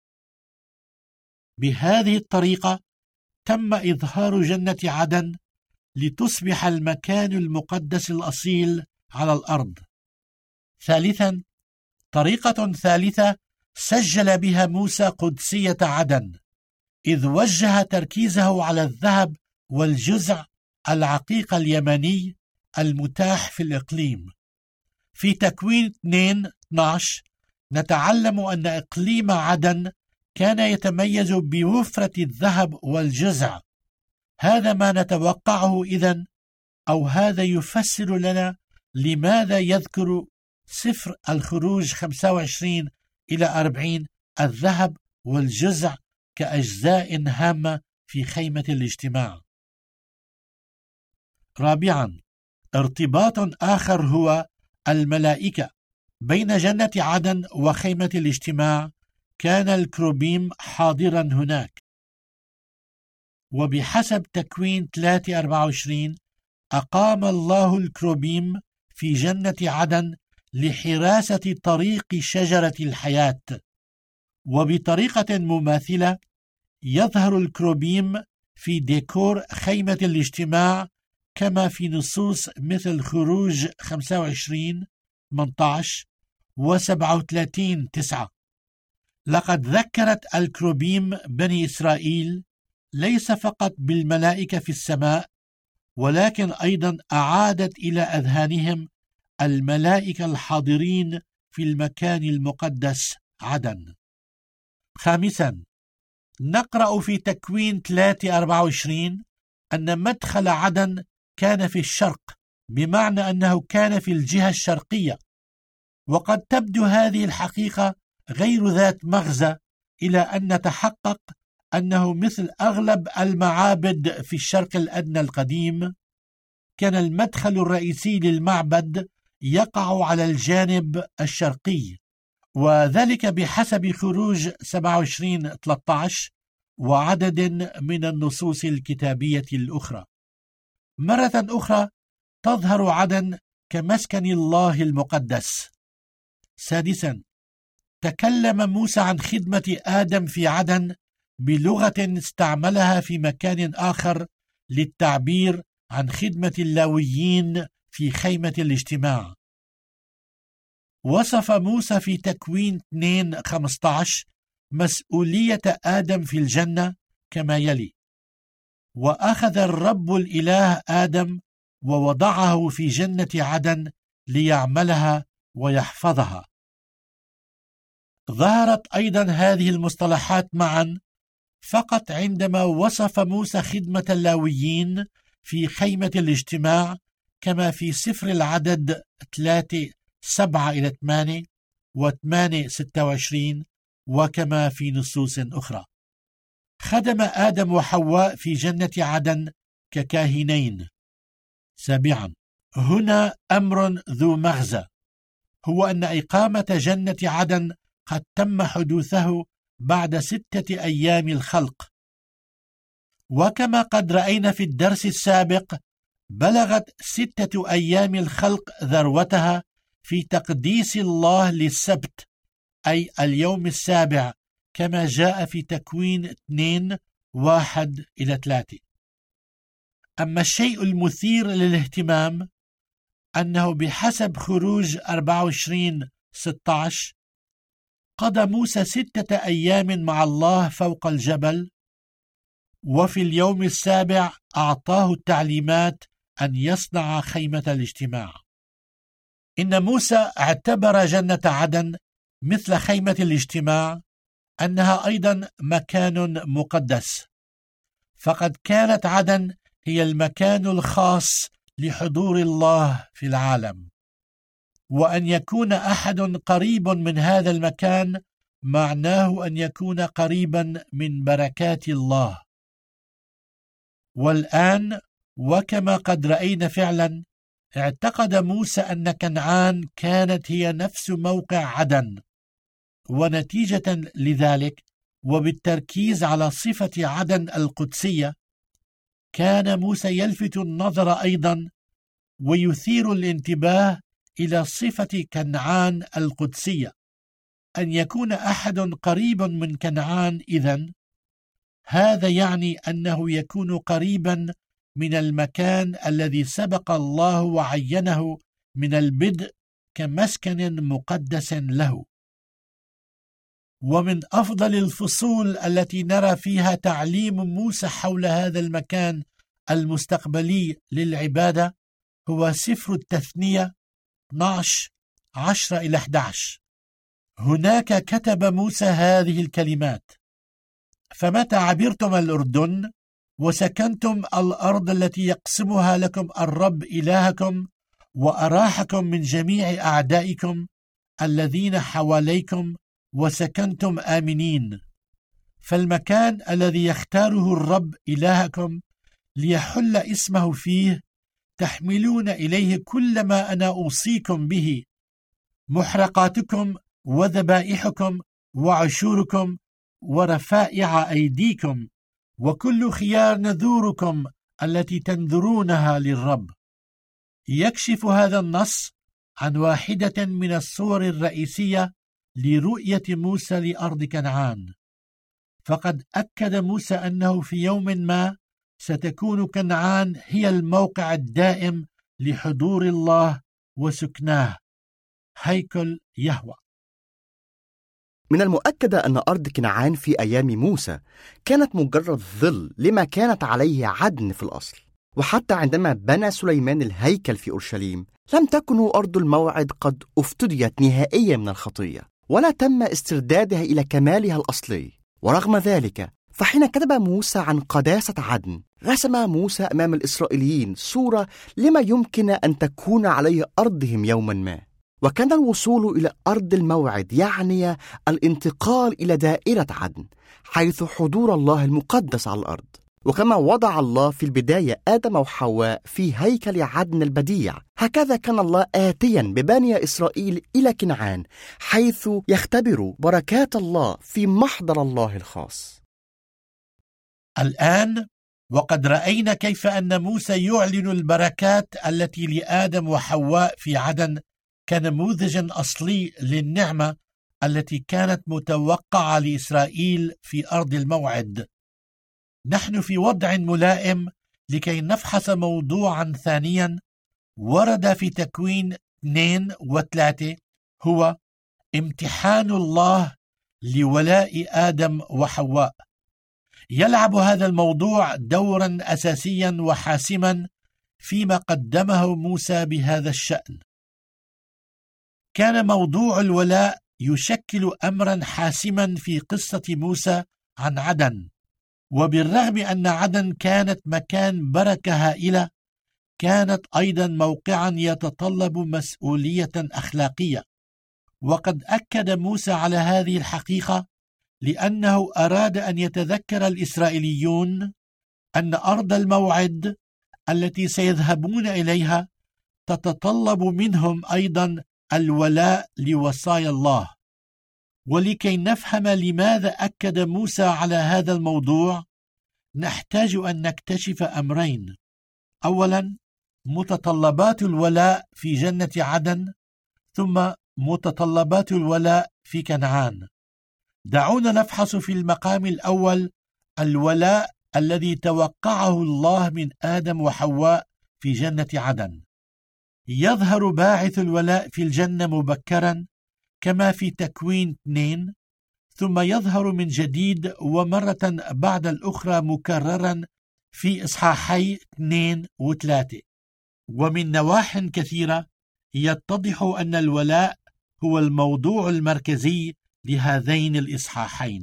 بهذه الطريقة تم إظهار جنة عدن لتصبح المكان المقدس الأصيل على الأرض. ثالثا، طريقة ثالثة سجل بها موسى قدسية عدن، إذ وجه تركيزه على الذهب والجزع العقيق اليمني المتاح في الإقليم. في تكوين 2:12 نتعلم أن إقليم عدن كان يتميز بوفرة الذهب والجزع. هذا ما نتوقعه إذن، أو هذا يفسر لنا لماذا يذكر سفر الخروج 25-40 الذهب والجزع كأجزاء هامة في خيمة الاجتماع. رابعا، ارتباط آخر هو الملائكة. بين جنة عدن وخيمة الاجتماع كان الكروبيم حاضرا هناك، وبحسب تكوين 3:24 أقام الله الكروبيم في جنة عدن لحراسة طريق شجرة الحياة. وبطريقة مماثلة يظهر الكروبيم في ديكور خيمة الاجتماع كما في نصوص مثل خروج 25:18 و37:9. لقد ذكرت الكروبيم بني إسرائيل ليس فقط بالملائكة في السماء، ولكن أيضا أعادت إلى أذهانهم الملائكة الحاضرين في المكان المقدس عدن. خامسا، نقرأ في تكوين 3:24 أن مدخل عدن كان في الشرق، بمعنى أنه كان في الجهة الشرقية. وقد تبدو هذه الحقيقة غير ذات مغزى إلى أن نتحقق أنه مثل أغلب المعابد في الشرق الأدنى القديم، كان المدخل الرئيسي للمعبد يقع على الجانب الشرقي، وذلك بحسب خروج 27:13 وعدد من النصوص الكتابية الأخرى. مرة أخرى تظهر عدن كمسكن الله المقدس. سادسا، تكلم موسى عن خدمة آدم في عدن بلغة استعملها في مكان آخر للتعبير عن خدمة اللاويين في خيمة الاجتماع. وصف موسى في تكوين 2:15 مسؤولية آدم في الجنة كما يلي: وأخذ الرب الإله آدم ووضعه في جنة عدن ليعملها ويحفظها. ظهرت أيضا هذه المصطلحات معا فقط عندما وصف موسى خدمة اللاويين في خيمة الاجتماع كما في سفر العدد 3:7-8 و8:26 وكما في نصوص أخرى. خدم آدم وحواء في جنة عدن ككاهنين. سابعا، هنا أمر ذو مغزى، هو أن إقامة جنة عدن قد تم حدوثه بعد 6 أيام الخلق، وكما قد رأينا في الدرس السابق بلغت 6 أيام الخلق ذروتها في تقديس الله للسبت، أي اليوم السابع، كما جاء في تكوين 2:1-3. أما الشيء المثير للاهتمام أنه بحسب خروج 24:16 قضى موسى 6 أيام مع الله فوق الجبل، وفي اليوم السابع أعطاه التعليمات أن يصنع خيمة الاجتماع. إن موسى اعتبر جنة عدن مثل خيمة الاجتماع أنها أيضا مكان مقدس، فقد كانت عدن هي المكان الخاص لحضور الله في العالم، وأن يكون أحد قريب من هذا المكان معناه أن يكون قريبا من بركات الله. والآن وكما قد رأينا فعلا، اعتقد موسى أن كنعان كانت هي نفس موقع عدن، ونتيجة لذلك وبالتركيز على صفة عدن القدسية كان موسى يلفت النظر أيضا ويثير الانتباه إلى صفة كنعان القدسية، أن يكون أحد قريب من كنعان. إذن هذا يعني أنه يكون قريبا من المكان الذي سبق الله وعينه من البدء كمسكن مقدس له. ومن أفضل الفصول التي نرى فيها تعليم موسى حول هذا المكان المستقبلي للعبادة هو سفر التثنية 12:10-11. هناك كتب موسى هذه الكلمات: فمتى عبرتم الأردن وسكنتم الأرض التي يقسمها لكم الرب إلهكم وأراحكم من جميع أعدائكم الذين حواليكم وسكنتم آمنين، فالمكان الذي يختاره الرب إلهكم ليحل اسمه فيه تحملون إليه كل ما أنا أوصيكم به، محرقاتكم وذبائحكم وعشوركم ورفائع أيديكم وكل خيار نذوركم التي تنذرونها للرب. يكشف هذا النص عن واحدة من الصور الرئيسية لرؤية موسى لأرض كنعان. فقد أكد موسى أنه في يوم ما ستكون كنعان هي الموقع الدائم لحضور الله وسكناه، هيكل يهوه. من المؤكد أن أرض كنعان في أيام موسى كانت مجرد ظل لما كانت عليه عدن في الأصل، وحتى عندما بنى سليمان الهيكل في أورشليم لم تكن أرض الموعد قد افتديت نهائيا من الخطية، ولا تم استردادها إلى كمالها الأصلي. ورغم ذلك فحين كتب موسى عن قداسة عدن رسم موسى أمام الإسرائيليين صورة لما يمكن أن تكون عليه أرضهم يوما ما. وكان الوصول إلى أرض الموعد يعني الانتقال إلى دائرة عدن، حيث حضور الله المقدس على الأرض. وكما وضع الله في البداية آدم وحواء في هيكل عدن البديع، هكذا كان الله آتيا ببني إسرائيل إلى كنعان، حيث يختبر بركات الله في محضر الله الخاص. الآن وقد رأينا كيف أن موسى يعلن البركات التي لآدم وحواء في عدن كنموذج أصلي للنعمة التي كانت متوقعة لإسرائيل في أرض الموعد. نحن في وضع ملائم لكي نفحص موضوعا ثانيا ورد في تكوين 2 و3، هو امتحان الله لولاء آدم وحواء. يلعب هذا الموضوع دورا أساسيا وحاسما فيما قدمه موسى بهذا الشأن. كان موضوع الولاء يشكل أمرا حاسما في قصة موسى عن عدن، وبالرغم أن عدن كانت مكان بركة هائلة، كانت أيضا موقعا يتطلب مسؤولية أخلاقية. وقد أكد موسى على هذه الحقيقة لأنه أراد أن يتذكر الإسرائيليون أن أرض الموعد التي سيذهبون إليها تتطلب منهم أيضا الولاء لوصايا الله. ولكي نفهم لماذا أكد موسى على هذا الموضوع نحتاج أن نكتشف أمرين: أولا متطلبات الولاء في جنة عدن، ثم متطلبات الولاء في كنعان. دعونا نفحص في المقام الأول الولاء الذي توقعه الله من آدم وحواء في جنة عدن. يظهر باعث الولاء في الجنة مبكرا كما في تكوين 2، ثم يظهر من جديد ومرة بعد الأخرى مكررا في إصحاحي 2 و3. ومن نواح كثيرة يتضح أن الولاء هو الموضوع المركزي لهذين الإصحاحين.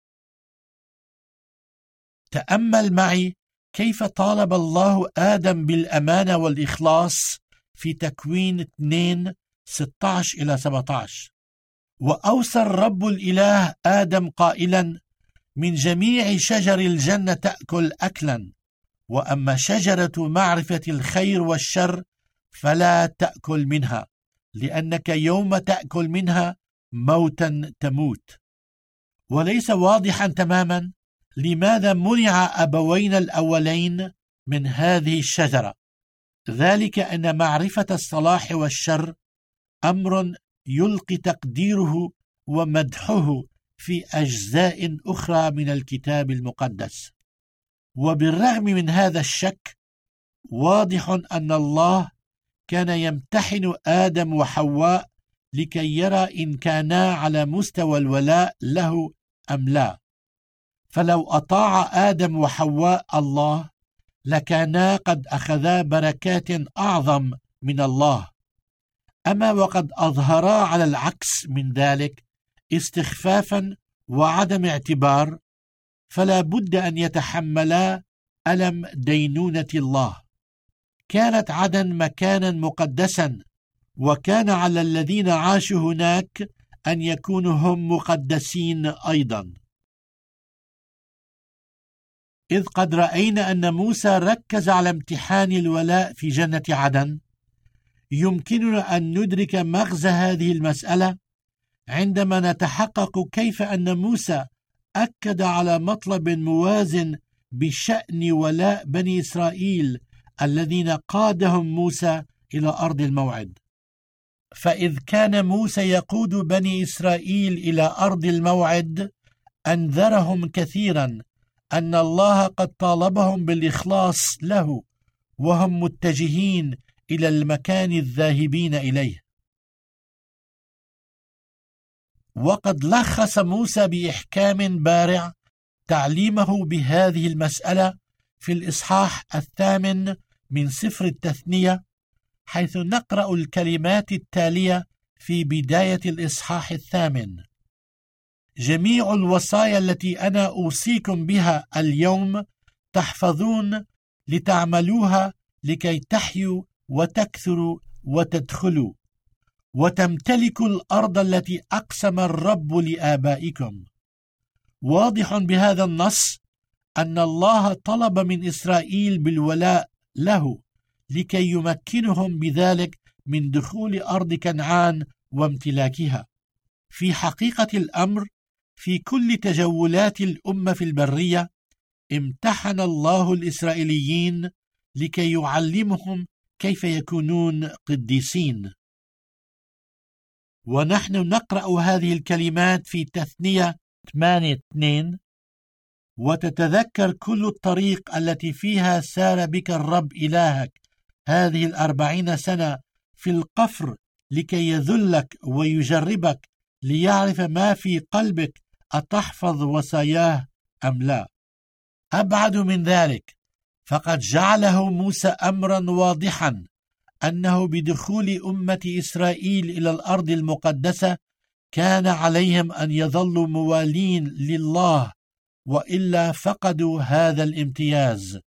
تأمل معي كيف طالب الله آدم بالأمانة والإخلاص في تكوين 2 16-17. وأوصى الرب الإله آدم قائلا: من جميع شجر الجنة تأكل أكلا، وأما شجرة معرفة الخير والشر فلا تأكل منها، لأنك يوم تأكل منها موتا تموت. وليس واضحا تماما لماذا منع أبوين الأولين من هذه الشجرة. ذلك أن معرفة الصلاح والشر أمر يلقي تقديره ومدحه في أجزاء أخرى من الكتاب المقدس. وبالرغم من هذا الشك، واضح أن الله كان يمتحن آدم وحواء لكي يرى إن كانا على مستوى الولاء له أم لا. فلو أطاع آدم وحواء الله لكانا قد أخذا بركات أعظم من الله. أما وقد أظهرا على العكس من ذلك استخفافا وعدم اعتبار، فلا بد أن يتحملا ألم دينونة الله. كانت عدن مكانا مقدسا، وكان على الذين عاشوا هناك أن يكونوا هم مقدسين أيضا. إذ قد رأينا أن موسى ركز على امتحان الولاء في جنة عدن، يمكننا أن ندرك مغزى هذه المسألة عندما نتحقق كيف أن موسى أكد على مطلب موازن بشأن ولاء بني إسرائيل الذين قادهم موسى إلى أرض الموعد. فإذ كان موسى يقود بني إسرائيل إلى أرض الموعد أنذرهم كثيرا أن الله قد طالبهم بالإخلاص له وهم متجهين إلى المكان الذاهبين إليه. وقد لخص موسى بإحكام بارع تعليمه بهذه المسألة في الإصحاح 8 من سفر التثنية، حيث نقرأ الكلمات التالية في بداية الإصحاح 8: جميع الوصايا التي أنا أوصيكم بها اليوم تحفظون لتعملوها لكي تحيوا وتكثروا وتدخلوا وتمتلكوا الأرض التي أقسم الرب لآبائكم. واضح بهذا النص أن الله طلب من إسرائيل بالولاء له لكي يمكنهم بذلك من دخول أرض كنعان وامتلاكها. في حقيقة الأمر، في كل تجولات الأمة في البرية امتحن الله الإسرائيليين لكي يعلمهم كيف يكونون قديسين. ونحن نقرأ هذه الكلمات في تثنية 8:2: وتتذكر كل الطريق التي فيها سار بك الرب إلهك هذه 40 سنة في القفر لكي يذلك ويجربك ليعرف ما في قلبك أتحفظ وصاياه أم لا. أبعد من ذلك، فقد جعله موسى أمرا واضحا أنه بدخول أمة إسرائيل إلى الأرض المقدسة كان عليهم أن يظلوا موالين لله، وإلا فقدوا هذا الامتياز.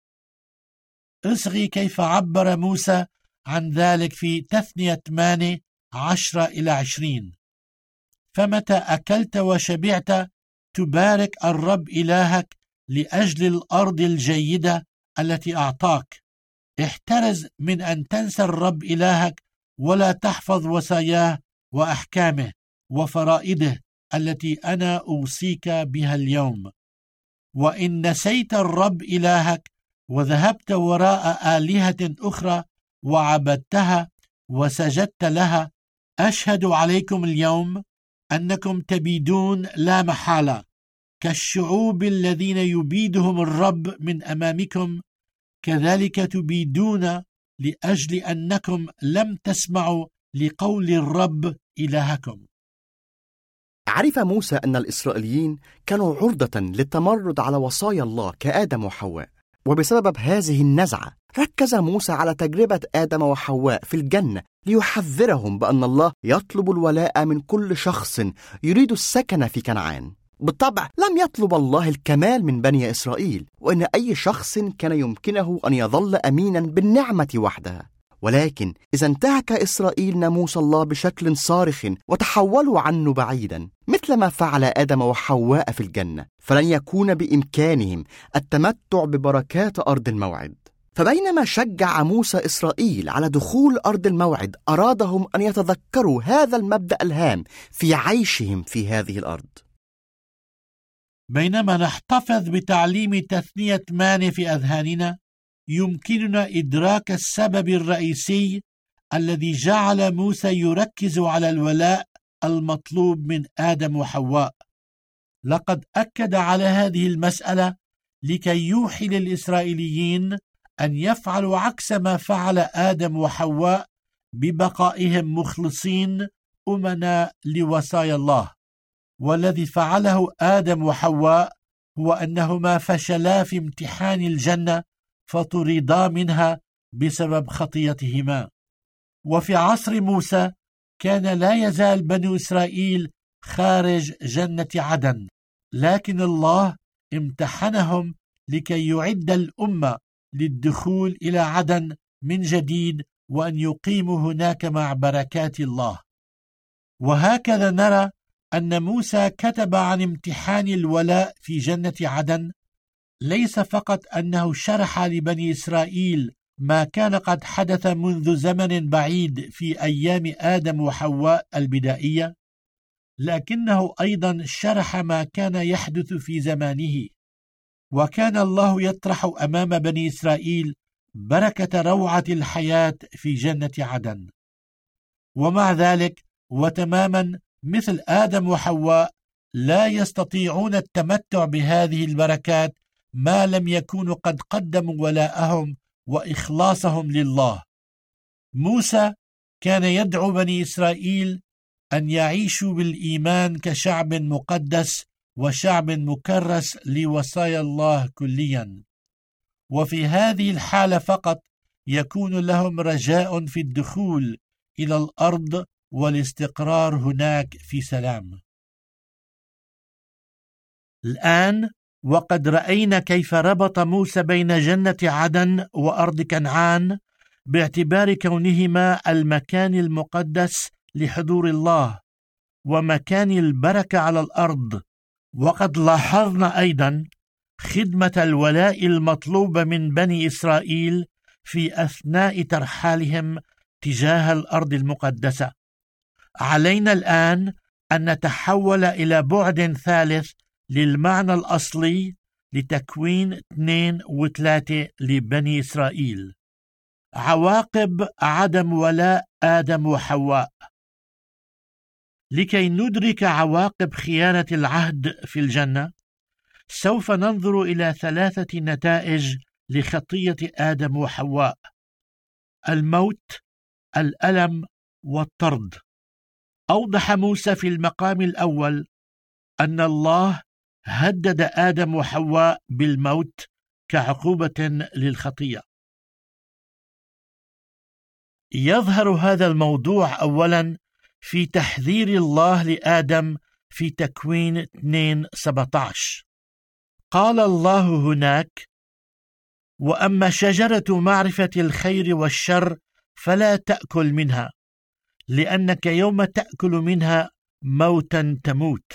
اصغي كيف عبر موسى عن ذلك في تثنية 8:10-20: فمتى أكلت وشبعت تبارك الرب إلهك لأجل الأرض الجيدة التي أعطاك. احترز من أن تنسى الرب إلهك ولا تحفظ وصاياه وأحكامه وفرائده التي أنا أوصيك بها اليوم. وإن نسيت الرب إلهك وذهبت وراء آلهة أخرى وعبدتها وسجدت لها، أشهد عليكم اليوم أنكم تبيدون لا محالة كالشعوب الذين يبيدهم الرب من أمامكم، كذلك تبيدون لأجل أنكم لم تسمعوا لقول الرب إلهكم. عرف موسى أن الإسرائيليين كانوا عرضة للتمرد على وصايا الله كآدم وحواء، وبسبب هذه النزعة ركز موسى على تجربة آدم وحواء في الجنة ليحذرهم بأن الله يطلب الولاء من كل شخص يريد السكن في كنعان. بالطبع لم يطلب الله الكمال من بني إسرائيل، وإن أي شخص كان يمكنه أن يظل أمينا بالنعمة وحدها، ولكن إذا انتهك إسرائيل ناموس الله بشكل صارخ وتحولوا عنه بعيدا مثل ما فعل آدم وحواء في الجنة، فلن يكون بإمكانهم التمتع ببركات أرض الموعد. فبينما شجع موسى إسرائيل على دخول أرض الموعد، أرادهم أن يتذكروا هذا المبدأ الهام في عيشهم في هذه الأرض. بينما نحتفظ بتعليم تثنية 8 في أذهاننا، يمكننا إدراك السبب الرئيسي الذي جعل موسى يركز على الولاء المطلوب من آدم وحواء. لقد أكد على هذه المسألة لكي يوحي للإسرائيليين أن يفعلوا عكس ما فعل آدم وحواء ببقائهم مخلصين أمنا لوصايا الله. والذي فعله آدم وحواء هو أنهما فشلا في امتحان الجنة فطردا منها بسبب خطيتهما. وفي عصر موسى كان لا يزال بنو إسرائيل خارج جنة عدن، لكن الله امتحنهم لكي يعد الأمة للدخول إلى عدن من جديد وأن يقيموا هناك مع بركات الله. وهكذا نرى أن موسى كتب عن امتحان الولاء في جنة عدن، ليس فقط أنه شرح لبني إسرائيل ما كان قد حدث منذ زمن بعيد في أيام آدم وحواء البدائية، لكنه أيضا شرح ما كان يحدث في زمانه. وكان الله يطرح أمام بني إسرائيل بركة روعة الحياة في جنة عدن. ومع ذلك وتماما مثل آدم وحواء لا يستطيعون التمتع بهذه البركات ما لم يكونوا قد قدموا ولاءهم وإخلاصهم لله. موسى كان يدعو بني إسرائيل أن يعيشوا بالإيمان كشعب مقدس وشعب مكرس لوصايا الله كليا، وفي هذه الحالة فقط يكون لهم رجاء في الدخول إلى الأرض والاستقرار هناك في سلام. الآن وقد رأينا كيف ربط موسى بين جنة عدن وأرض كنعان باعتبار كونهما المكان المقدس لحضور الله ومكان البركة على الأرض. وقد لاحظنا أيضا خدمة الولاء المطلوبة من بني إسرائيل في أثناء ترحالهم تجاه الأرض المقدسة. علينا الآن أن نتحول إلى بعد ثالث للمعنى الأصلي لتكوين 2 و3 لبني إسرائيل: عواقب عدم ولاء آدم وحواء. لكي ندرك عواقب خيانة العهد في الجنة، سوف ننظر إلى 3 نتائج لخطية آدم وحواء: الموت، الألم، والطرد. أوضح موسى في المقام الأول أن الله هدد آدم وحواء بالموت كعقوبة للخطية. يظهر هذا الموضوع أولا في تحذير الله لآدم في تكوين 2:17. قال الله هناك: وأما شجرة معرفة الخير والشر فلا تأكل منها، لأنك يوم تأكل منها موتا تموت.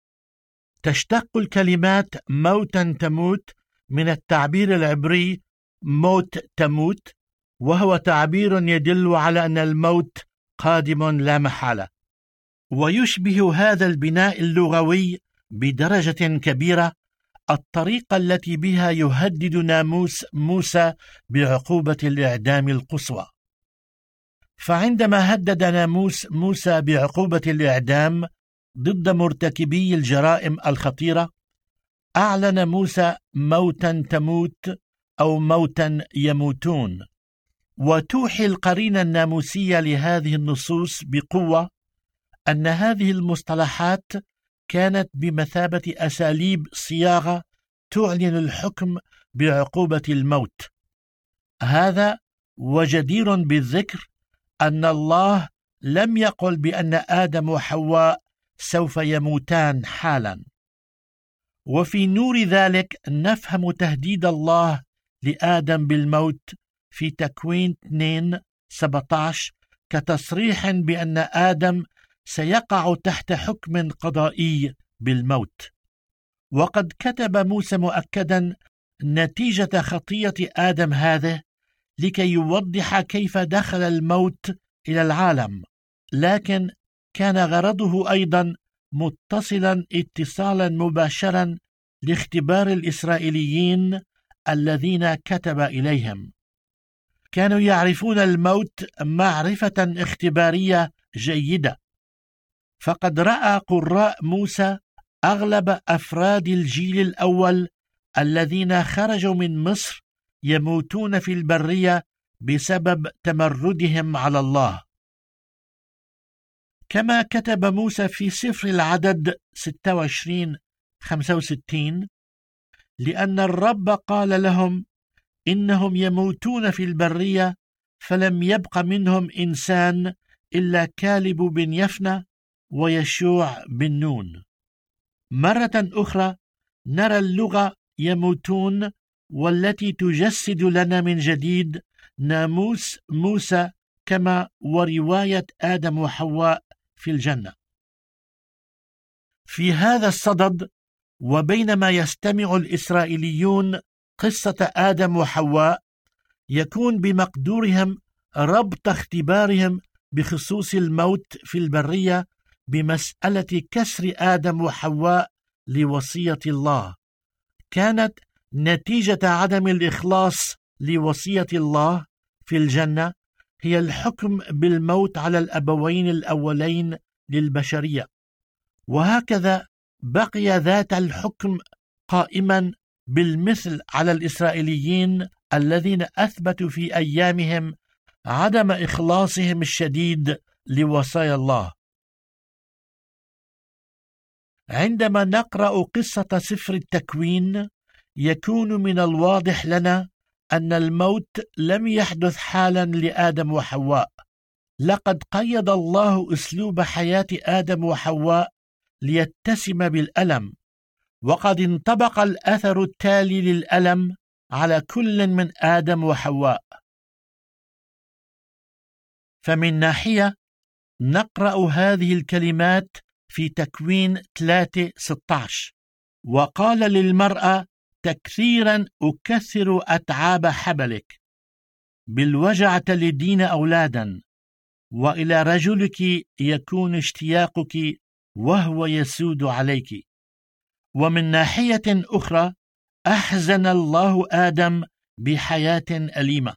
تشتق الكلمات موتا تموت من التعبير العبري موت تموت، وهو تعبير يدل على أن الموت قادم لا محالة. ويشبه هذا البناء اللغوي بدرجة كبيرة الطريقة التي بها يهدد ناموس موسى بعقوبة الإعدام القصوى. فعندما هدد ناموس موسى بعقوبة الإعدام ضد مرتكبي الجرائم الخطيرة، أعلن موسى موتا تموت أو موتا يموتون. وتوحي القرينة الناموسية لهذه النصوص بقوة أن هذه المصطلحات كانت بمثابة أساليب صياغة تعلن الحكم بعقوبة الموت. هذا وجدير بالذكر أن الله لم يقل بأن آدم وحواء سوف يموتان حالا. وفي نور ذلك نفهم تهديد الله لآدم بالموت في تكوين 2:17 كتصريح بأن آدم سيقع تحت حكم قضائي بالموت. وقد كتب موسى مؤكدا نتيجة خطية آدم هذه لكي يوضح كيف دخل الموت إلى العالم، لكن كان غرضه أيضا متصلا اتصالا مباشرا لاختبار الإسرائيليين الذين كتب إليهم. كانوا يعرفون الموت معرفة اختبارية جيدة، فقد رأى قراء موسى أغلب أفراد الجيل الأول الذين خرجوا من مصر يموتون في البرية بسبب تمردهم على الله. كما كتب موسى في سفر العدد 26:65: لأن الرب قال لهم إنهم يموتون في البرية، فلم يبق منهم إنسان إلا كالب بن يفنى ويشوع بن نون. مرة أخرى نرى اللغة يموتون والتي تجسد لنا من جديد ناموس موسى كما ورواية آدم وحواء في الجنة. في هذا الصدد، وبينما يستمع الإسرائيليون قصة آدم وحواء، يكون بمقدورهم ربط اختبارهم بخصوص الموت في البرية بمسألة كسر آدم وحواء لوصية الله. كانت نتيجة عدم الإخلاص لوصية الله في الجنة هي الحكم بالموت على الأبوين الأولين للبشرية، وهكذا بقي ذات الحكم قائما بالمثل على الإسرائيليين الذين أثبتوا في أيامهم عدم إخلاصهم الشديد لوصايا الله. عندما نقرأ قصة سفر التكوين يكون من الواضح لنا أن الموت لم يحدث حالا لآدم وحواء. لقد قيد الله أسلوب حياة آدم وحواء ليتسم بالألم، وقد انطبق الأثر التالي للألم على كل من آدم وحواء. فمن ناحية نقرأ هذه الكلمات في تكوين 3:16: وقال للمرأة: تكثيرا أكثر أتعاب حبلك، بالوجع تلدين أولادا، وإلى رجلك يكون اشتياقك وهو يسود عليك. ومن ناحية أخرى أحزن الله آدم بحياة أليمة،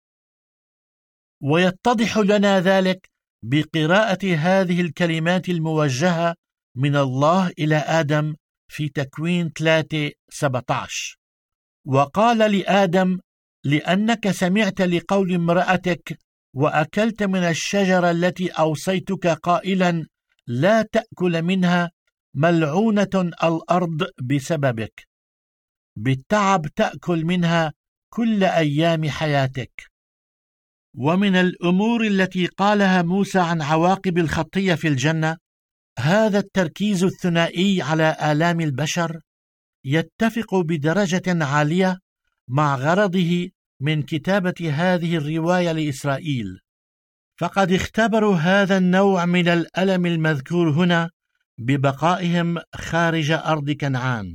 ويتضح لنا ذلك بقراءة هذه الكلمات الموجهة من الله إلى آدم في تكوين 3:17: وقال لآدم: لأنك سمعت لقول امرأتك وأكلت من الشجرة التي أوصيتك قائلا لا تأكل منها، ملعونة الأرض بسببك، بالتعب تأكل منها كل أيام حياتك. ومن الأمور التي قالها موسى عن عواقب الخطية في الجنة هذا التركيز الثنائي على آلام البشر يتفق بدرجة عالية مع غرضه من كتابة هذه الرواية لإسرائيل، فقد اختبروا هذا النوع من الألم المذكور هنا ببقائهم خارج أرض كنعان.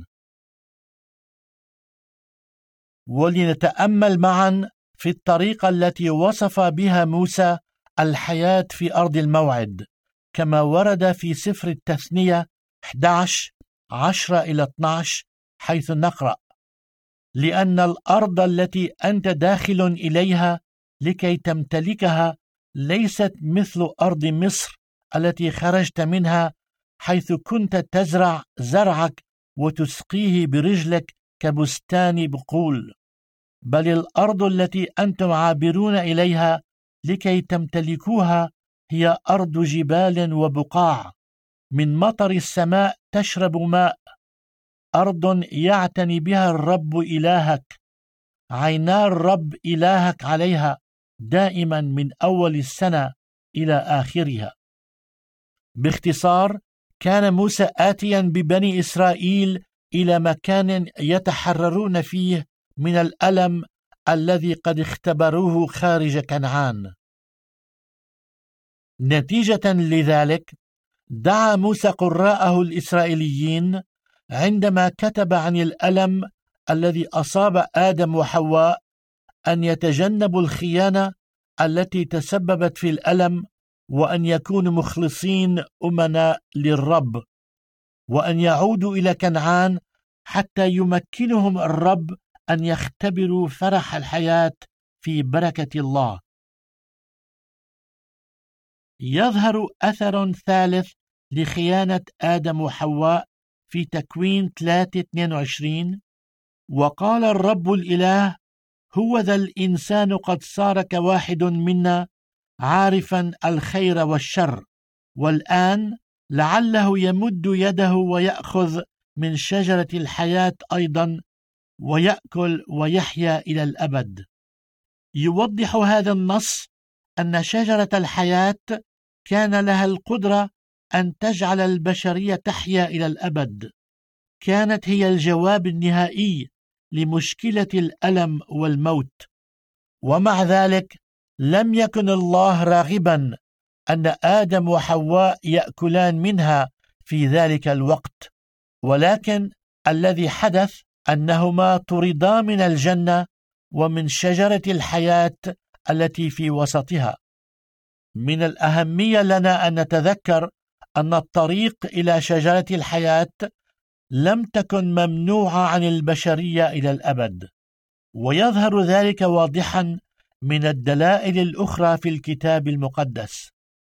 ولنتأمل معا في الطريقة التي وصف بها موسى الحياة في أرض الموعد، كما ورد في سفر التثنية 11:10-12، حيث نقرأ: لأن الأرض التي أنت داخل إليها لكي تمتلكها ليست مثل أرض مصر التي خرجت منها، حيث كنت تزرع زرعك وتسقيه برجلك كبستان بقول، بل الأرض التي أنتم عابرون إليها لكي تمتلكوها هي أرض جبال وبقاع، من مطر السماء تشرب ماء، أرض يعتني بها الرب إلهك، عينا الرب إلهك عليها دائما من أول السنة إلى آخرها. باختصار، كان موسى آتيا ببني إسرائيل إلى مكان يتحررون فيه من الألم الذي قد اختبروه خارج كنعان. نتيجة لذلك دعا موسى قراءه الإسرائيليين عندما كتب عن الألم الذي أصاب آدم وحواء أن يتجنبوا الخيانة التي تسببت في الألم، وأن يكونوا مخلصين أمناء للرب، وأن يعودوا إلى كنعان حتى يمكنهم الرب أن يختبروا فرح الحياة في بركة الله. يظهر أثر ثالث لخيانة آدم وحواء في تكوين 3:22: وقال الرب الإله: هو ذا الإنسان قد صار كواحد منا، عارفا الخير والشر، والآن لعله يمد يده ويأخذ من شجرة الحياة أيضا ويأكل ويحيا إلى الأبد. يوضح هذا النص أن شجرة الحياة كان لها القدرة أن تجعل البشرية تحيا إلى الأبد، كانت هي الجواب النهائي لمشكلة الألم والموت. ومع ذلك لم يكن الله راغبا أن آدم وحواء يأكلان منها في ذلك الوقت، ولكن الذي حدث أنهما طردا من الجنة ومن شجرة الحياة التي في وسطها. من الأهمية لنا أن نتذكر أن الطريق إلى شجرة الحياة لم تكن ممنوعة عن البشرية إلى الأبد، ويظهر ذلك واضحا من الدلائل الأخرى في الكتاب المقدس.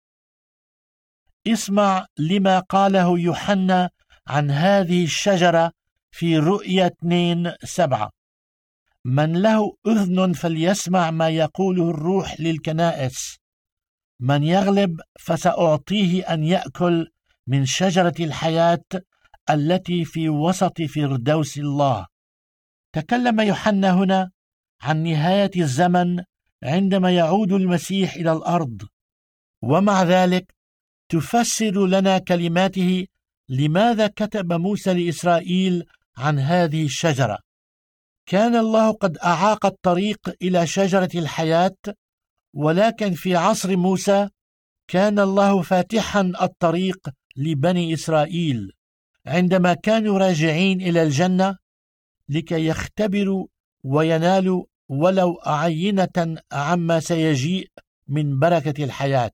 اسمع لما قاله يوحنا عن هذه الشجرة في رؤيا 2:7: من له أذن فليسمع ما يقوله الروح للكنائس، من يغلب فسأعطيه أن يأكل من شجرة الحياة التي في وسط فردوس الله. تكلم يوحنا هنا عن نهاية الزمن عندما يعود المسيح إلى الأرض، ومع ذلك تفسر لنا كلماته لماذا كتب موسى لإسرائيل عن هذه الشجرة. كان الله قد أعاق الطريق إلى شجرة الحياة، ولكن في عصر موسى كان الله فاتحا الطريق لبني إسرائيل عندما كانوا راجعين إلى الجنة لكي يختبروا وينالوا ولو عينة عما سيجيء من بركة الحياة.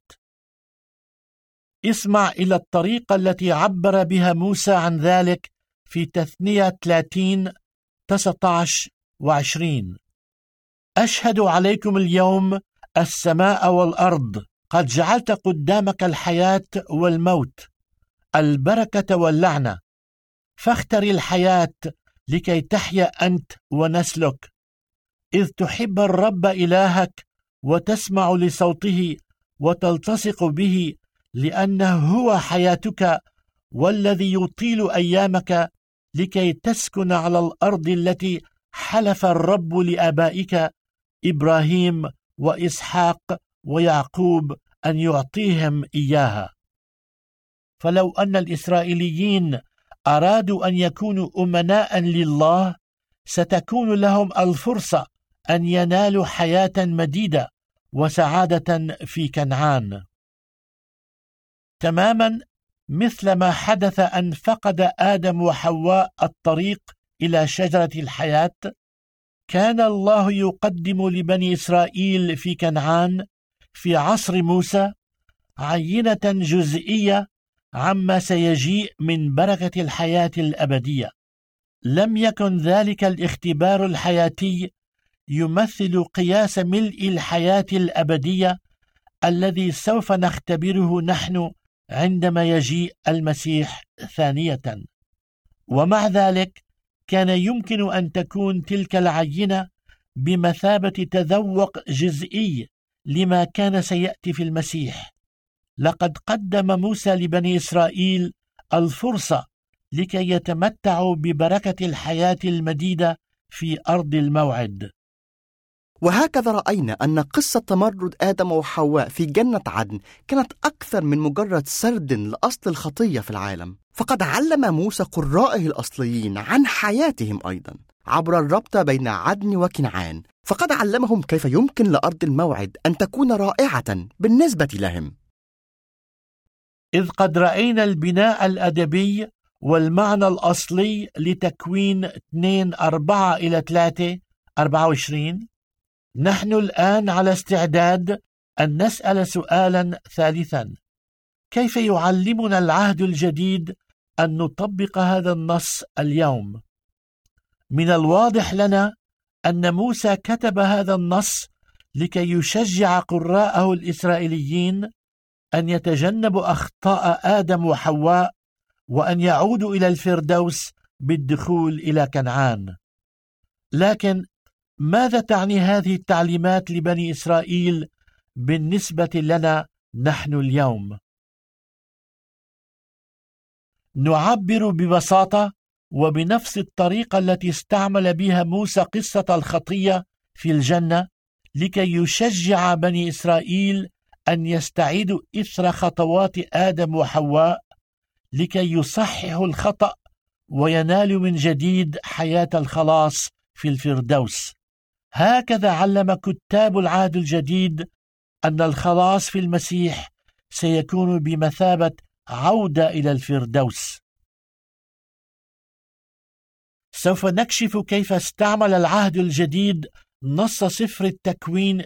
اسمع إلى الطريقة التي عبر بها موسى عن ذلك في تثنية 30:19-20: أشهد عليكم اليوم السماء والأرض، قد جعلت قدامك الحياة والموت، البركة واللعنة، فاختر الحياة لكي تحيا أنت ونسلك، إذ تحب الرب إلهك وتسمع لصوته وتلتصق به، لأنه هو حياتك والذي يطيل أيامك، لكي تسكن على الأرض التي حلف الرب لآبائك إبراهيم وإسحاق ويعقوب أن يعطيهم إياها. فلو أن الإسرائيليين أرادوا أن يكونوا أمناء لله، ستكون لهم الفرصة أن ينالوا حياة مديدة وسعادة في كنعان، تماما مثل ما حدث أن فقد آدم وحواء الطريق إلى شجرة الحياة. كان الله يقدم لبني إسرائيل في كنعان في عصر موسى عينة جزئية عما سيجيء من بركة الحياة الأبدية. لم يكن ذلك الاختبار الحياتي يمثل قياس ملء الحياة الأبدية الذي سوف نختبره نحن عندما يجيء المسيح ثانية. ومع ذلك كان يمكن أن تكون تلك العينة بمثابة تذوق جزئي لما كان سيأتي في المسيح. لقد قدم موسى لبني إسرائيل الفرصة لكي يتمتعوا ببركة الحياة المديدة في أرض الموعد. وهكذا رأينا أن قصة تمرد آدم وحواء في جنة عدن كانت أكثر من مجرد سرد لأصل الخطية في العالم، فقد علم موسى قرائه الأصليين عن حياتهم أيضا عبر الربط بين عدن وكنعان، فقد علمهم كيف يمكن لأرض الموعد أن تكون رائعة بالنسبة لهم. إذ قد رأينا البناء الأدبي والمعنى الأصلي لتكوين 2:4-3-24، نحن الآن على استعداد أن نسأل سؤالا ثالثا: كيف يعلمنا العهد الجديد أن نطبق هذا النص اليوم؟ من الواضح لنا أن موسى كتب هذا النص لكي يشجع قراءه الإسرائيليين أن يتجنبوا أخطاء آدم وحواء وأن يعودوا إلى الفردوس بالدخول إلى كنعان. لكن ماذا تعني هذه التعليمات لبني إسرائيل بالنسبة لنا نحن اليوم؟ نعبر ببساطة وبنفس الطريقة التي استعمل بها موسى قصة الخطية في الجنة لكي يشجع بني إسرائيل أن يستعيدوا إثر خطوات آدم وحواء لكي يصححوا الخطأ وينالوا من جديد حياة الخلاص في الفردوس. هكذا علم كتاب العهد الجديد أن الخلاص في المسيح سيكون بمثابة عودة إلى الفردوس. سوف نكشف كيف استعمل العهد الجديد نص سفر التكوين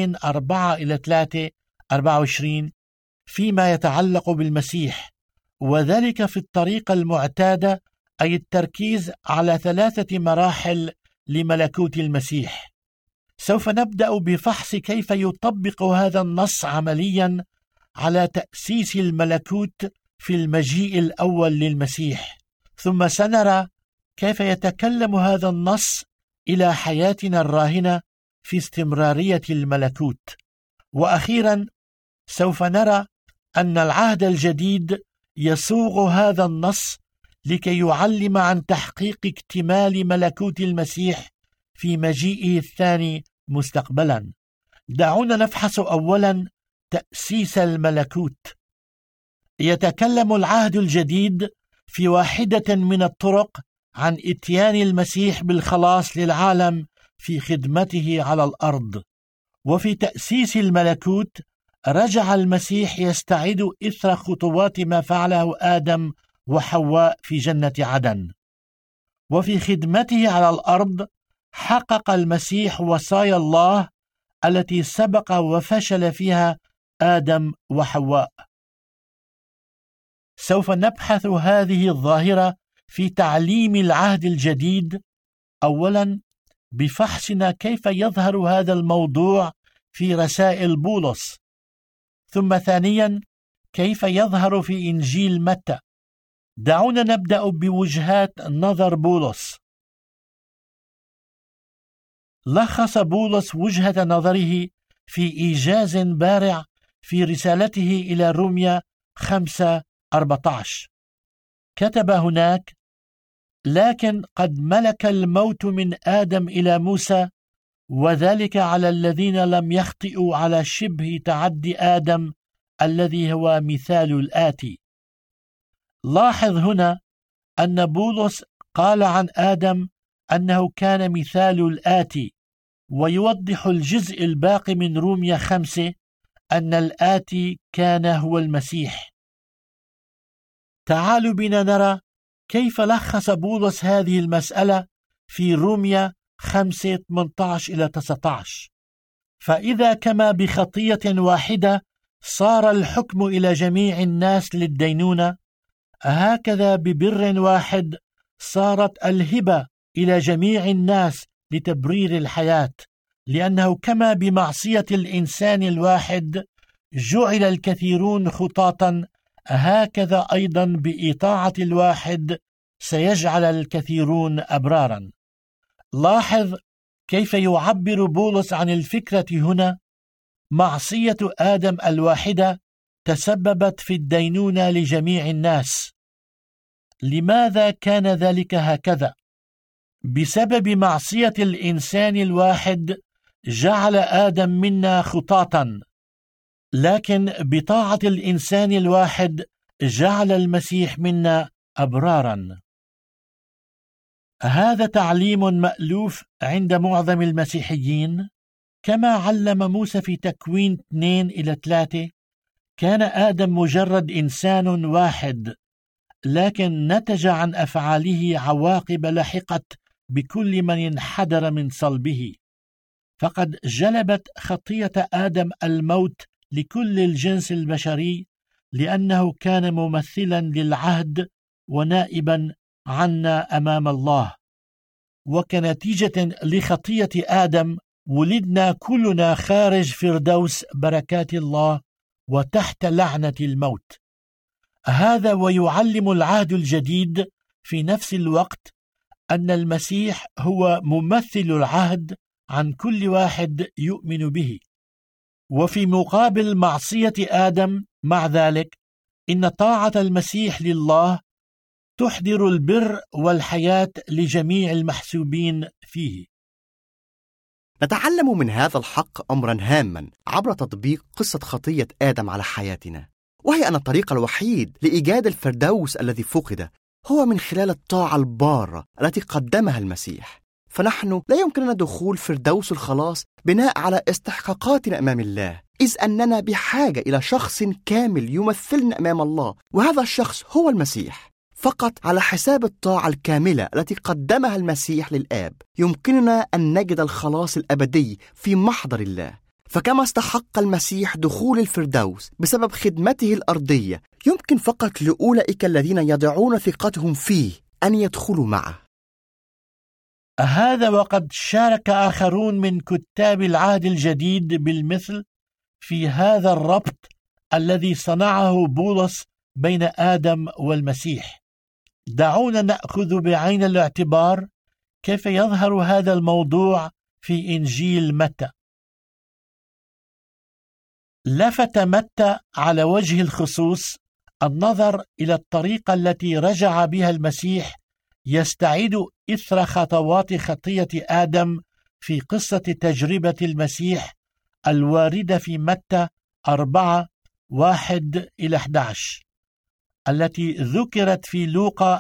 2:4-3-24 فيما يتعلق بالمسيح، وذلك في الطريقة المعتادة، أي التركيز على 3 مراحل لملكوت المسيح. سوف نبدأ بفحص كيف يطبق هذا النص عمليا على تأسيس الملكوت في المجيء الأول للمسيح، ثم سنرى كيف يتكلم هذا النص إلى حياتنا الراهنة في استمرارية الملكوت. وأخيرا سوف نرى أن العهد الجديد يصوغ هذا النص لكي يعلم عن تحقيق اكتمال ملكوت المسيح في مجيئه الثاني مستقبلا. دعونا نفحص أولا تأسيس الملكوت. يتكلم العهد الجديد في واحدة من الطرق عن إتيان المسيح بالخلاص للعالم في خدمته على الأرض. وفي تأسيس الملكوت رجع المسيح يستعيد إثر خطوات ما فعله آدم وحواء في جنة عدن. وفي خدمته على الأرض حقق المسيح وصايا الله التي سبق وفشل فيها آدم وحواء. سوف نبحث هذه الظاهرة في تعليم العهد الجديد، أولا بفحصنا كيف يظهر هذا الموضوع في رسائل بولس، ثم ثانيا كيف يظهر في إنجيل متى. دعونا نبدأ بوجهات نظر بولس. لخص بولس وجهة نظره في إيجاز بارع في رسالته إلى روميا 5:14. كتب هناك: لكن قد ملك الموت من آدم إلى موسى، وذلك على الذين لم يخطئوا على شبه تعدي آدم الذي هو مثال الآتي. لاحظ هنا أن بولس قال عن آدم أنه كان مثال الآتي، ويوضح الجزء الباقي من روميا 5 أن الآتي كان هو المسيح. تعالوا بنا نرى كيف لخص بولس هذه المسألة في روميا 5:18-19. فإذا كما بخطية واحدة صار الحكم إلى جميع الناس للدينونة، هكذا ببر واحد صارت الهبة إلى جميع الناس لتبرير الحياة، لأنه كما بمعصية الإنسان الواحد جعل الكثيرون خطاطا، هكذا أيضا بإطاعة الواحد سيجعل الكثيرون أبرارا. لاحظ كيف يعبر بولس عن الفكرة هنا. معصية آدم الواحدة تسببت في الدينونة لجميع الناس. لماذا كان ذلك هكذا؟ بسبب معصية الإنسان الواحد جعل آدم منا خطاطا، لكن بطاعة الإنسان الواحد جعل المسيح منا أبرارا. هذا تعليم مألوف عند معظم المسيحيين. كما علم موسى في تكوين 2-3، كان آدم مجرد إنسان واحد، لكن نتج عن أفعاله عواقب لحقت بكل من انحدر من صلبه. فقد جلبت خطية آدم الموت لكل الجنس البشري، لأنه كان ممثلا للعهد ونائبا عنا أمام الله. وكنتيجة لخطية آدم ولدنا كلنا خارج فردوس بركات الله وتحت لعنة الموت. هذا ويعلم العهد الجديد في نفس الوقت أن المسيح هو ممثل العهد عن كل واحد يؤمن به. وفي مقابل معصية آدم مع ذلك، إن طاعة المسيح لله تحضر البر والحياة لجميع المحسوبين فيه. نتعلم من هذا الحق أمرا هاما عبر تطبيق قصة خطية آدم على حياتنا، وهي أن الطريق الوحيد لإيجاد الفردوس الذي فقد هو من خلال الطاعة البارة التي قدمها المسيح. فنحن لا يمكننا دخول فردوس الخلاص بناء على استحقاقاتنا أمام الله، إذ أننا بحاجة إلى شخص كامل يمثلنا أمام الله، وهذا الشخص هو المسيح. فقط على حساب الطاعة الكاملة التي قدمها المسيح للآب يمكننا أن نجد الخلاص الأبدي في محضر الله. فكما استحق المسيح دخول الفردوس بسبب خدمته الأرضية، يمكن فقط لأولئك الذين يضعون ثقتهم فيه أن يدخلوا معه. هذا وقد شارك آخرون من كتاب العهد الجديد بالمثل في هذا الربط الذي صنعه بولس بين آدم والمسيح. دعونا نأخذ بعين الاعتبار كيف يظهر هذا الموضوع في إنجيل متى. لفت متى على وجه الخصوص النظر إلى الطريقة التي رجع بها المسيح يستعيد إثر خطوات خطية آدم في قصة تجربة المسيح الواردة في متى 4:1-11 التي ذكرت في لوقا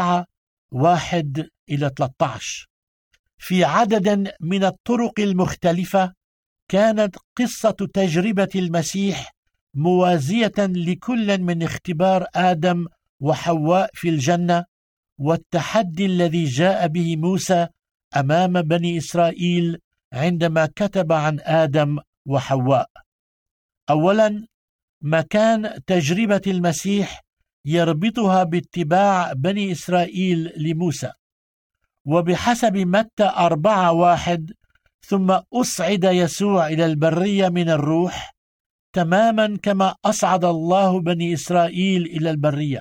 4:1-13. في عدد من الطرق المختلفة كانت قصة تجربة المسيح موازية لكل من اختبار آدم وحواء في الجنة والتحدي الذي جاء به موسى أمام بني إسرائيل عندما كتب عن آدم وحواء. أولا، مكان تجربة المسيح يربطها باتباع بني إسرائيل لموسى، وبحسب متى 4:1 ثم أصعد يسوع إلى البرية من الروح تماما كما أصعد الله بني إسرائيل إلى البرية.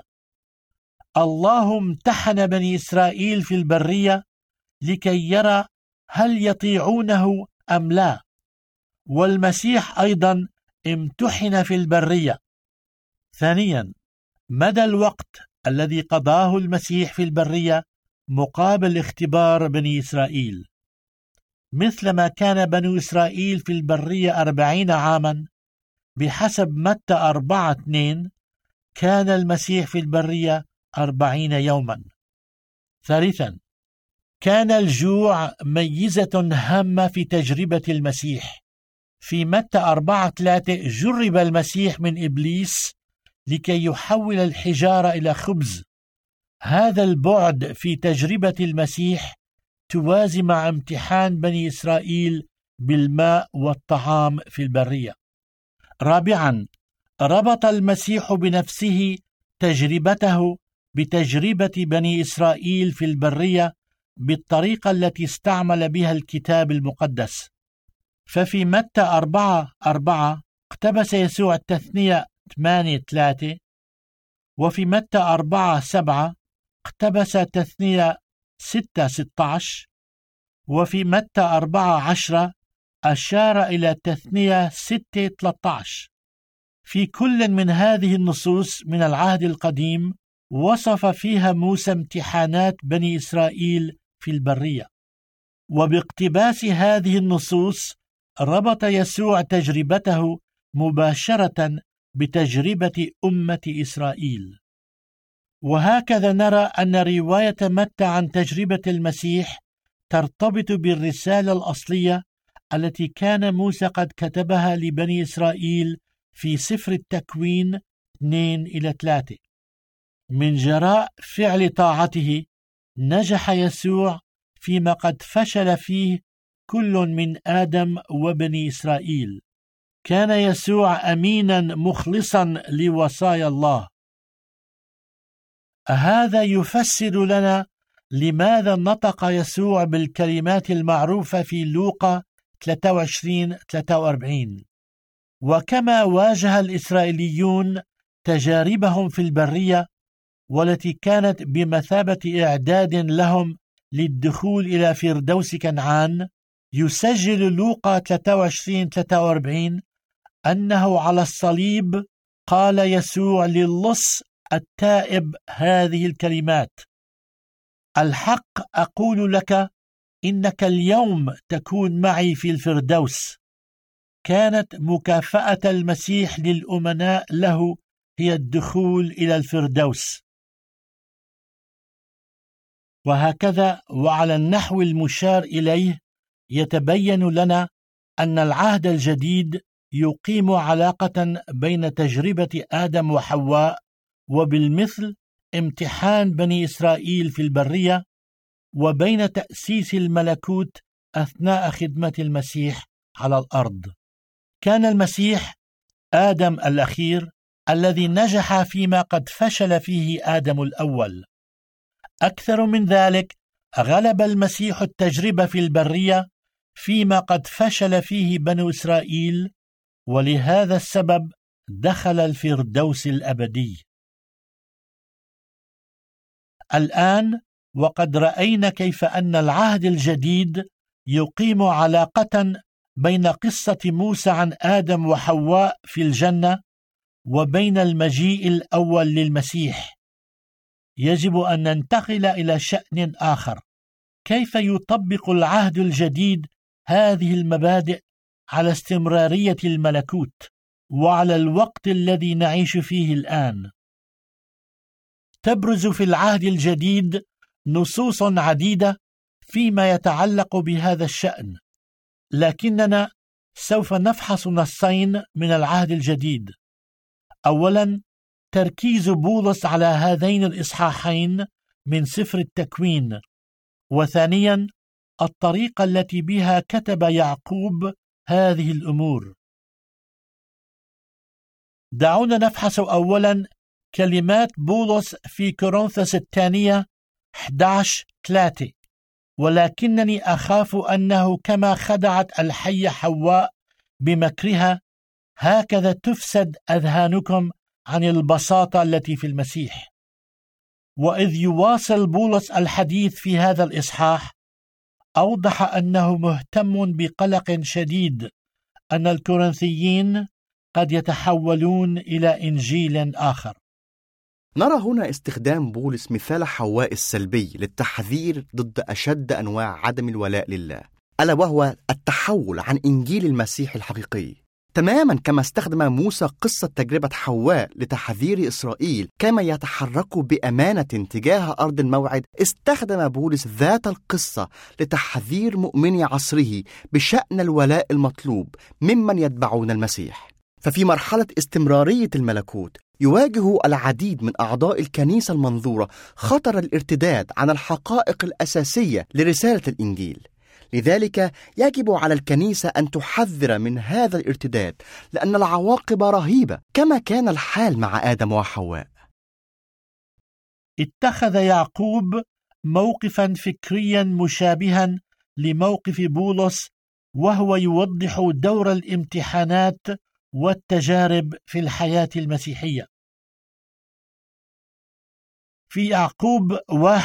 الله امتحن بني إسرائيل في البرية لكي يرى هل يطيعونه أم لا، والمسيح أيضا امتحن في البرية. ثانيا، مدى الوقت الذي قضاه المسيح في البرية مقابل اختبار بني إسرائيل. مثلما كان بنو إسرائيل في البرية 40 عاما بحسب متى 4:2 كان المسيح في البرية 40 يوما. ثالثا، كان الجوع ميزة هامة في تجربة المسيح. في متى 4:3 جرب المسيح من إبليس لكي يحول الحجارة إلى خبز. هذا البعد في تجربة المسيح توازي مع امتحان بني إسرائيل بالماء والطعام في البرية. رابعا، ربط المسيح بنفسه تجربته بتجربة بني إسرائيل في البرية بالطريقة التي استعمل بها الكتاب المقدس. ففي متى 4:4 اقتبس يسوع التثنية 8:3، وفي متى 4:7 اقتبس تثنية 6:16، وفي متى 4:10 أشار إلى تثنية 6:13. في كل من هذه النصوص من العهد القديم وصف فيها موسى امتحانات بني إسرائيل في البرية، وباقتباس هذه النصوص ربط يسوع تجربته مباشرة بتجربة أمة إسرائيل. وهكذا نرى أن رواية متى عن تجربة المسيح ترتبط بالرسالة الأصلية التي كان موسى قد كتبها لبني إسرائيل في سفر التكوين 2-3. من جراء فعل طاعته نجح يسوع فيما قد فشل فيه كل من آدم وبني إسرائيل. كان يسوع أمينا مخلصا لوصايا الله. هذا يفسر لنا لماذا نطق يسوع بالكلمات المعروفة في لوقا 23-43. وكما واجه الإسرائيليون تجاربهم في البرية والتي كانت بمثابة إعداد لهم للدخول إلى فردوس كنعان، يسجل لوقا 23-43 أنه على الصليب قال يسوع للص التائب هذه الكلمات: الحق أقول لك إنك اليوم تكون معي في الفردوس. كانت مكافأة المسيح للأمناء له هي الدخول إلى الفردوس. وهكذا وعلى النحو المشار إليه يتبين لنا أن العهد الجديد يقيم علاقة بين تجربة آدم وحواء وبالمثل امتحان بني إسرائيل في البرية، وبين تأسيس الملكوت أثناء خدمة المسيح على الأرض. كان المسيح آدم الأخير الذي نجح فيما قد فشل فيه آدم الأول. أكثر من ذلك، غلب المسيح التجربة في البرية فيما قد فشل فيه بنو إسرائيل، ولهذا السبب دخل الفردوس الأبدي. الآن وقد رأينا كيف أن العهد الجديد يقيم علاقة بين قصة موسى عن آدم وحواء في الجنة وبين المجيء الأول للمسيح. يجب أن ننتقل إلى شأن آخر: كيف يطبق العهد الجديد هذه المبادئ على استمرارية الملكوت وعلى الوقت الذي نعيش فيه الآن. تبرز في العهد الجديد نصوص عديدة فيما يتعلق بهذا الشأن، لكننا سوف نفحص نصين من العهد الجديد. أولا، تركيز بولس على هذين الإصحاحين من سفر التكوين، وثانيا الطريقة التي بها كتب يعقوب هذه الأمور. دعونا نفحص أولا كلمات بولس في كورنثوس الثانية 11:3: ولكنني أخاف أنه كما خدعت الحية حواء بمكرها هكذا تفسد أذهانكم عن البساطة التي في المسيح. وإذ يواصل بولس الحديث في هذا الإصحاح، أوضح أنه مهتم بقلق شديد أن الكورنثيين قد يتحولون إلى إنجيل آخر. نرى هنا استخدام بولس مثال حواء السلبي للتحذير ضد أشد أنواع عدم الولاء لله، ألا وهو التحول عن إنجيل المسيح الحقيقي، تماما كما استخدم موسى قصة تجربة حواء لتحذير إسرائيل كما يتحركوا بأمانة تجاه أرض الموعد. استخدم بولس ذات القصة لتحذير مؤمني عصره بشأن الولاء المطلوب ممن يتبعون المسيح. ففي مرحلة استمرارية الملكوت يواجه العديد من أعضاء الكنيسة المنظورة خطر الارتداد عن الحقائق الأساسية لرسالة الإنجيل. لذلك يجب على الكنيسة أن تحذر من هذا الارتداد، لأن العواقب رهيبة كما كان الحال مع آدم وحواء. اتخذ يعقوب موقفا فكريا مشابها لموقف بولس، وهو يوضح دور الامتحانات والتجارب في الحياة المسيحية. في يعقوب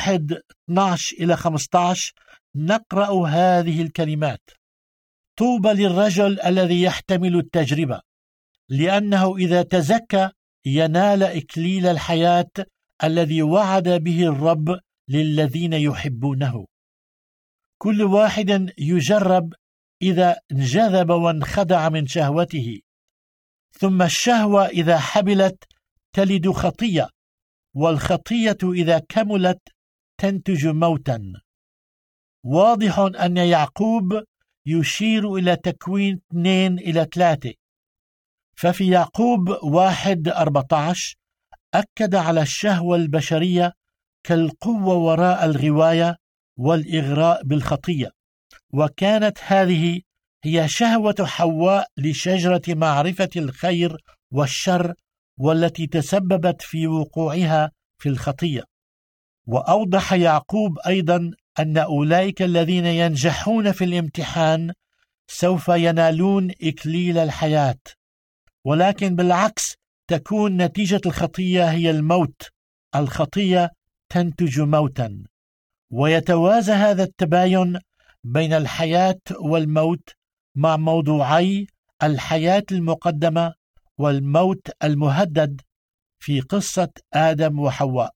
1:12-15 نقرأ هذه الكلمات: طوبى للرجل الذي يحتمل التجربة، لأنه إذا تزكى ينال إكليل الحياة الذي وعد به الرب للذين يحبونه. كل واحد يجرب إذا انجذب وانخدع من شهوته، ثم الشهوة إذا حبلت تلد خطية، والخطية إذا كملت تنتج موتا. واضح أن يعقوب يشير إلى تكوين 2-3. ففي يعقوب 1:14 أكد على الشهوة البشرية كالقوة وراء الغواية والإغراء بالخطية، وكانت هذه هي شهوة حواء لشجرة معرفة الخير والشر، والتي تسببت في وقوعها في الخطية. وأوضح يعقوب أيضا أن أولئك الذين ينجحون في الامتحان سوف ينالون إكليل الحياة، ولكن بالعكس تكون نتيجة الخطية هي الموت. الخطية تنتج موتا، ويتوازى هذا التباين بين الحياة والموت مع موضوعي الحياة المقدمة والموت المهدد في قصة آدم وحواء.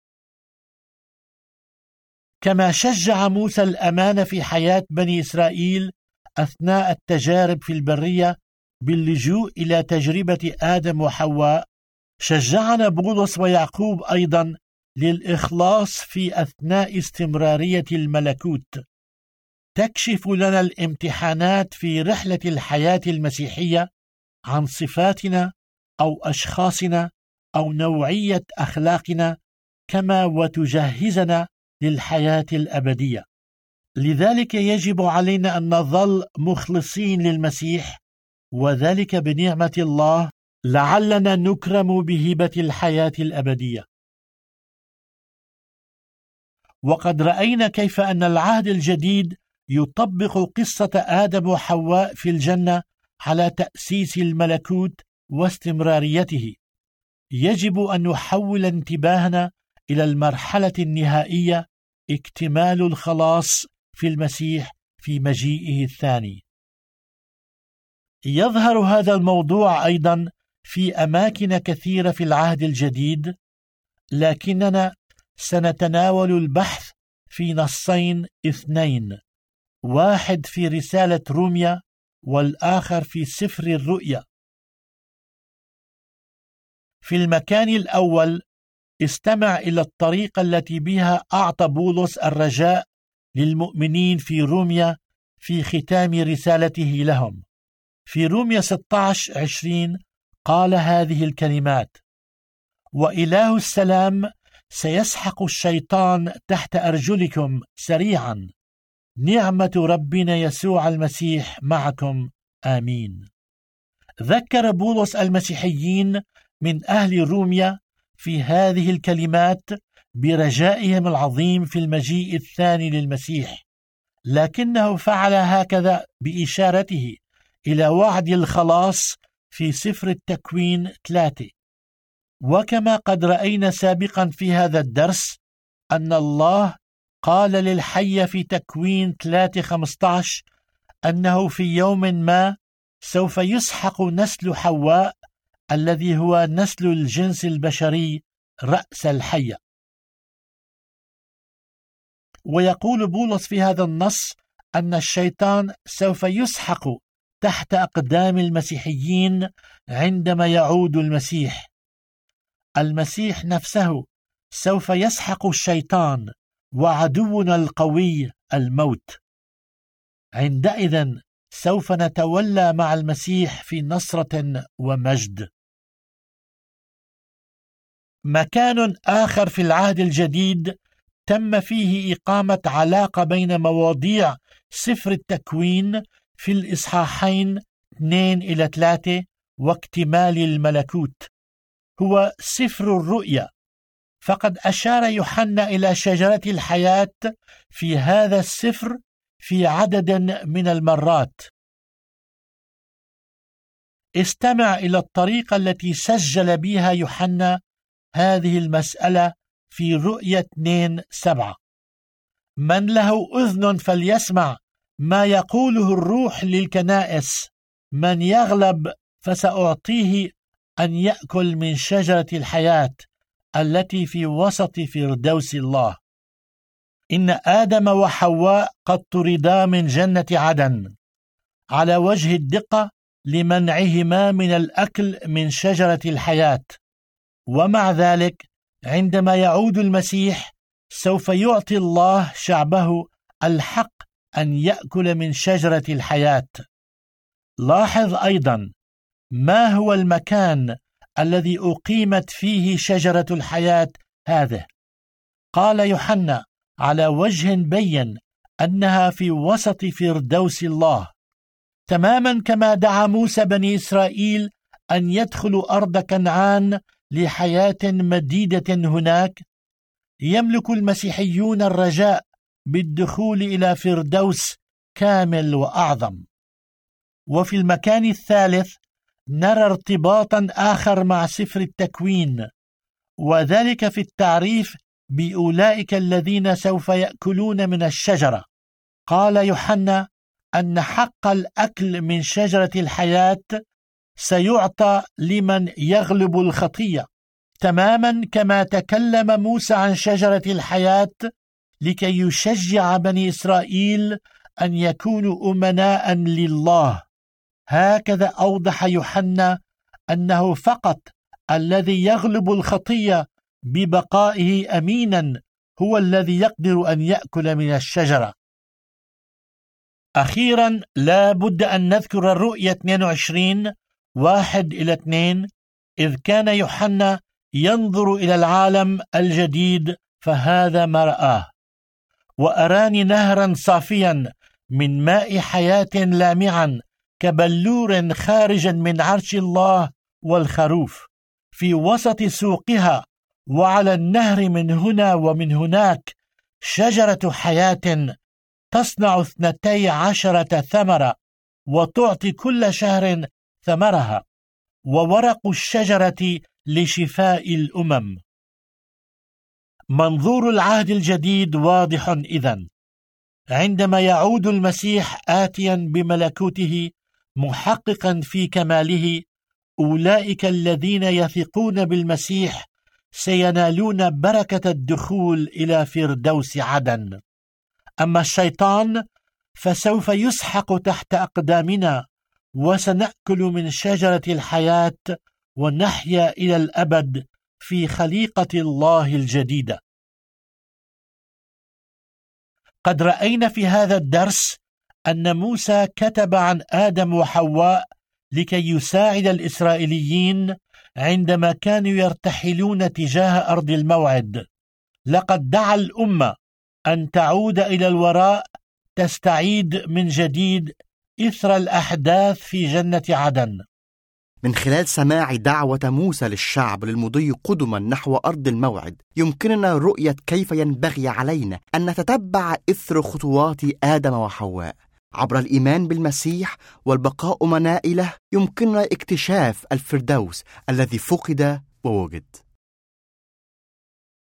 كما شجع موسى الأمانة في حياة بني إسرائيل أثناء التجارب في البرية باللجوء إلى تجربة آدم وحواء، شجعنا بولس ويعقوب أيضا للإخلاص في أثناء استمرارية الملكوت. تكشف لنا الامتحانات في رحلة الحياة المسيحية عن صفاتنا أو أشخاصنا أو نوعية أخلاقنا، كما وتجهزنا للحياة الأبدية. لذلك يجب علينا أن نظل مخلصين للمسيح، وذلك بنعمة الله، لعلنا نكرم بهبة الحياة الأبدية. وقد رأينا كيف أن العهد الجديد يطبق قصة آدم وحواء في الجنة على تأسيس الملكوت واستمراريته. يجب أن نحول انتباهنا إلى المرحلة النهائية، اكتمال الخلاص في المسيح في مجيئه الثاني. يظهر هذا الموضوع أيضا في أماكن كثيرة في العهد الجديد، لكننا سنتناول البحث في نصين اثنين، واحد في رسالة روميا والآخر في سفر الرؤيا. في المكان الأول استمع إلى الطريقة التي بها أعطى بولس الرجاء للمؤمنين في روميا في ختام رسالته لهم. في روميا 16:20 قال هذه الكلمات: وإله السلام سيسحق الشيطان تحت أرجلكم سريعا، نعمة ربنا يسوع المسيح معكم، آمين. ذكر بولس المسيحيين من أهل روميا في هذه الكلمات برجائهم العظيم في المجيء الثاني للمسيح، لكنه فعل هكذا بإشارته إلى وعد الخلاص في سفر التكوين 3. وكما قد رأينا سابقا في هذا الدرس أن الله قال للحية في تكوين 3:15 أنه في يوم ما سوف يسحق نسل حواء الذي هو نسل الجنس البشري رأس الحية. ويقول بولس في هذا النص أن الشيطان سوف يسحق تحت أقدام المسيحيين عندما يعود المسيح. المسيح نفسه سوف يسحق الشيطان وعدونا القوي الموت. عندئذ سوف نتولى مع المسيح في نصرة ومجد. مكان آخر في العهد الجديد تم فيه إقامة علاقة بين مواضيع سفر التكوين في الإصحاحين 2-3 واكتمال الملكوت هو سفر الرؤيا. فقد أشار يوحنا إلى شجرة الحياة في هذا السفر في عدد من المرات. استمع إلى الطريقة التي سجل بها يوحنا هذه المسألة في رؤيا 2:7: من له أذن فليسمع ما يقوله الروح للكنائس، من يغلب فسأعطيه أن يأكل من شجرة الحياة التي في وسط فردوس الله. إن آدم وحواء قد طردا من جنة عدن على وجه الدقة لمنعهما من الأكل من شجرة الحياة، ومع ذلك عندما يعود المسيح سوف يعطي الله شعبه الحق أن يأكل من شجرة الحياة. لاحظ أيضا ما هو المكان الذي أقيمت فيه شجرة الحياة هذه. قال يوحنا على وجه بين أنها في وسط فردوس الله، تماما كما دعا موسى بني إسرائيل أن يدخلوا أرض كنعان لحياة مديدة هناك. يملك المسيحيون الرجاء بالدخول إلى فردوس كامل وأعظم. وفي المكان الثالث نرى ارتباطا آخر مع سفر التكوين، وذلك في التعريف بأولئك الذين سوف يأكلون من الشجرة. قال يوحنا أن حق الأكل من شجرة الحياة سيعطى لمن يغلب الخطية، تماما كما تكلم موسى عن شجرة الحياة لكي يشجع بني إسرائيل أن يكونوا أمناء لله. هكذا أوضح يوحنا أنه فقط الذي يغلب الخطية ببقائه أمينا هو الذي يقدر أن يأكل من الشجرة. أخيرا لا بد أن نذكر الرؤية 22:1-2، إذ كان يوحنا ينظر إلى العالم الجديد فهذا ما رآه: وأراني نهرا صافيا من ماء حياة لامعا كبلور خارجا من عرش الله والخروف في وسط سوقها، وعلى النهر من هنا ومن هناك شجرة حياة تصنع 12 ثمرة وتعطي كل شهر ثمرها، وورق الشجرة لشفاء الأمم. منظور العهد الجديد واضح إذن. عندما يعود المسيح آتيا بملكوته محققا في كماله، أولئك الذين يثقون بالمسيح سينالون بركة الدخول إلى فردوس عدن. أما الشيطان فسوف يسحق تحت أقدامنا، وسنأكل من شجرة الحياة ونحيا إلى الأبد في خليقة الله الجديدة. قد رأينا في هذا الدرس أن موسى كتب عن آدم وحواء لكي يساعد الإسرائيليين عندما كانوا يرتحلون تجاه أرض الموعد. لقد دعا الأمة أن تعود إلى الوراء، تستعيد من جديد إثر الأحداث في جنة عدن. من خلال سماع دعوة موسى للشعب للمضي قدما نحو أرض الموعد، يمكننا رؤية كيف ينبغي علينا أن نتتبع إثر خطوات آدم وحواء. عبر الإيمان بالمسيح والبقاء أمناء له، يمكننا اكتشاف الفردوس الذي فقد ووجد.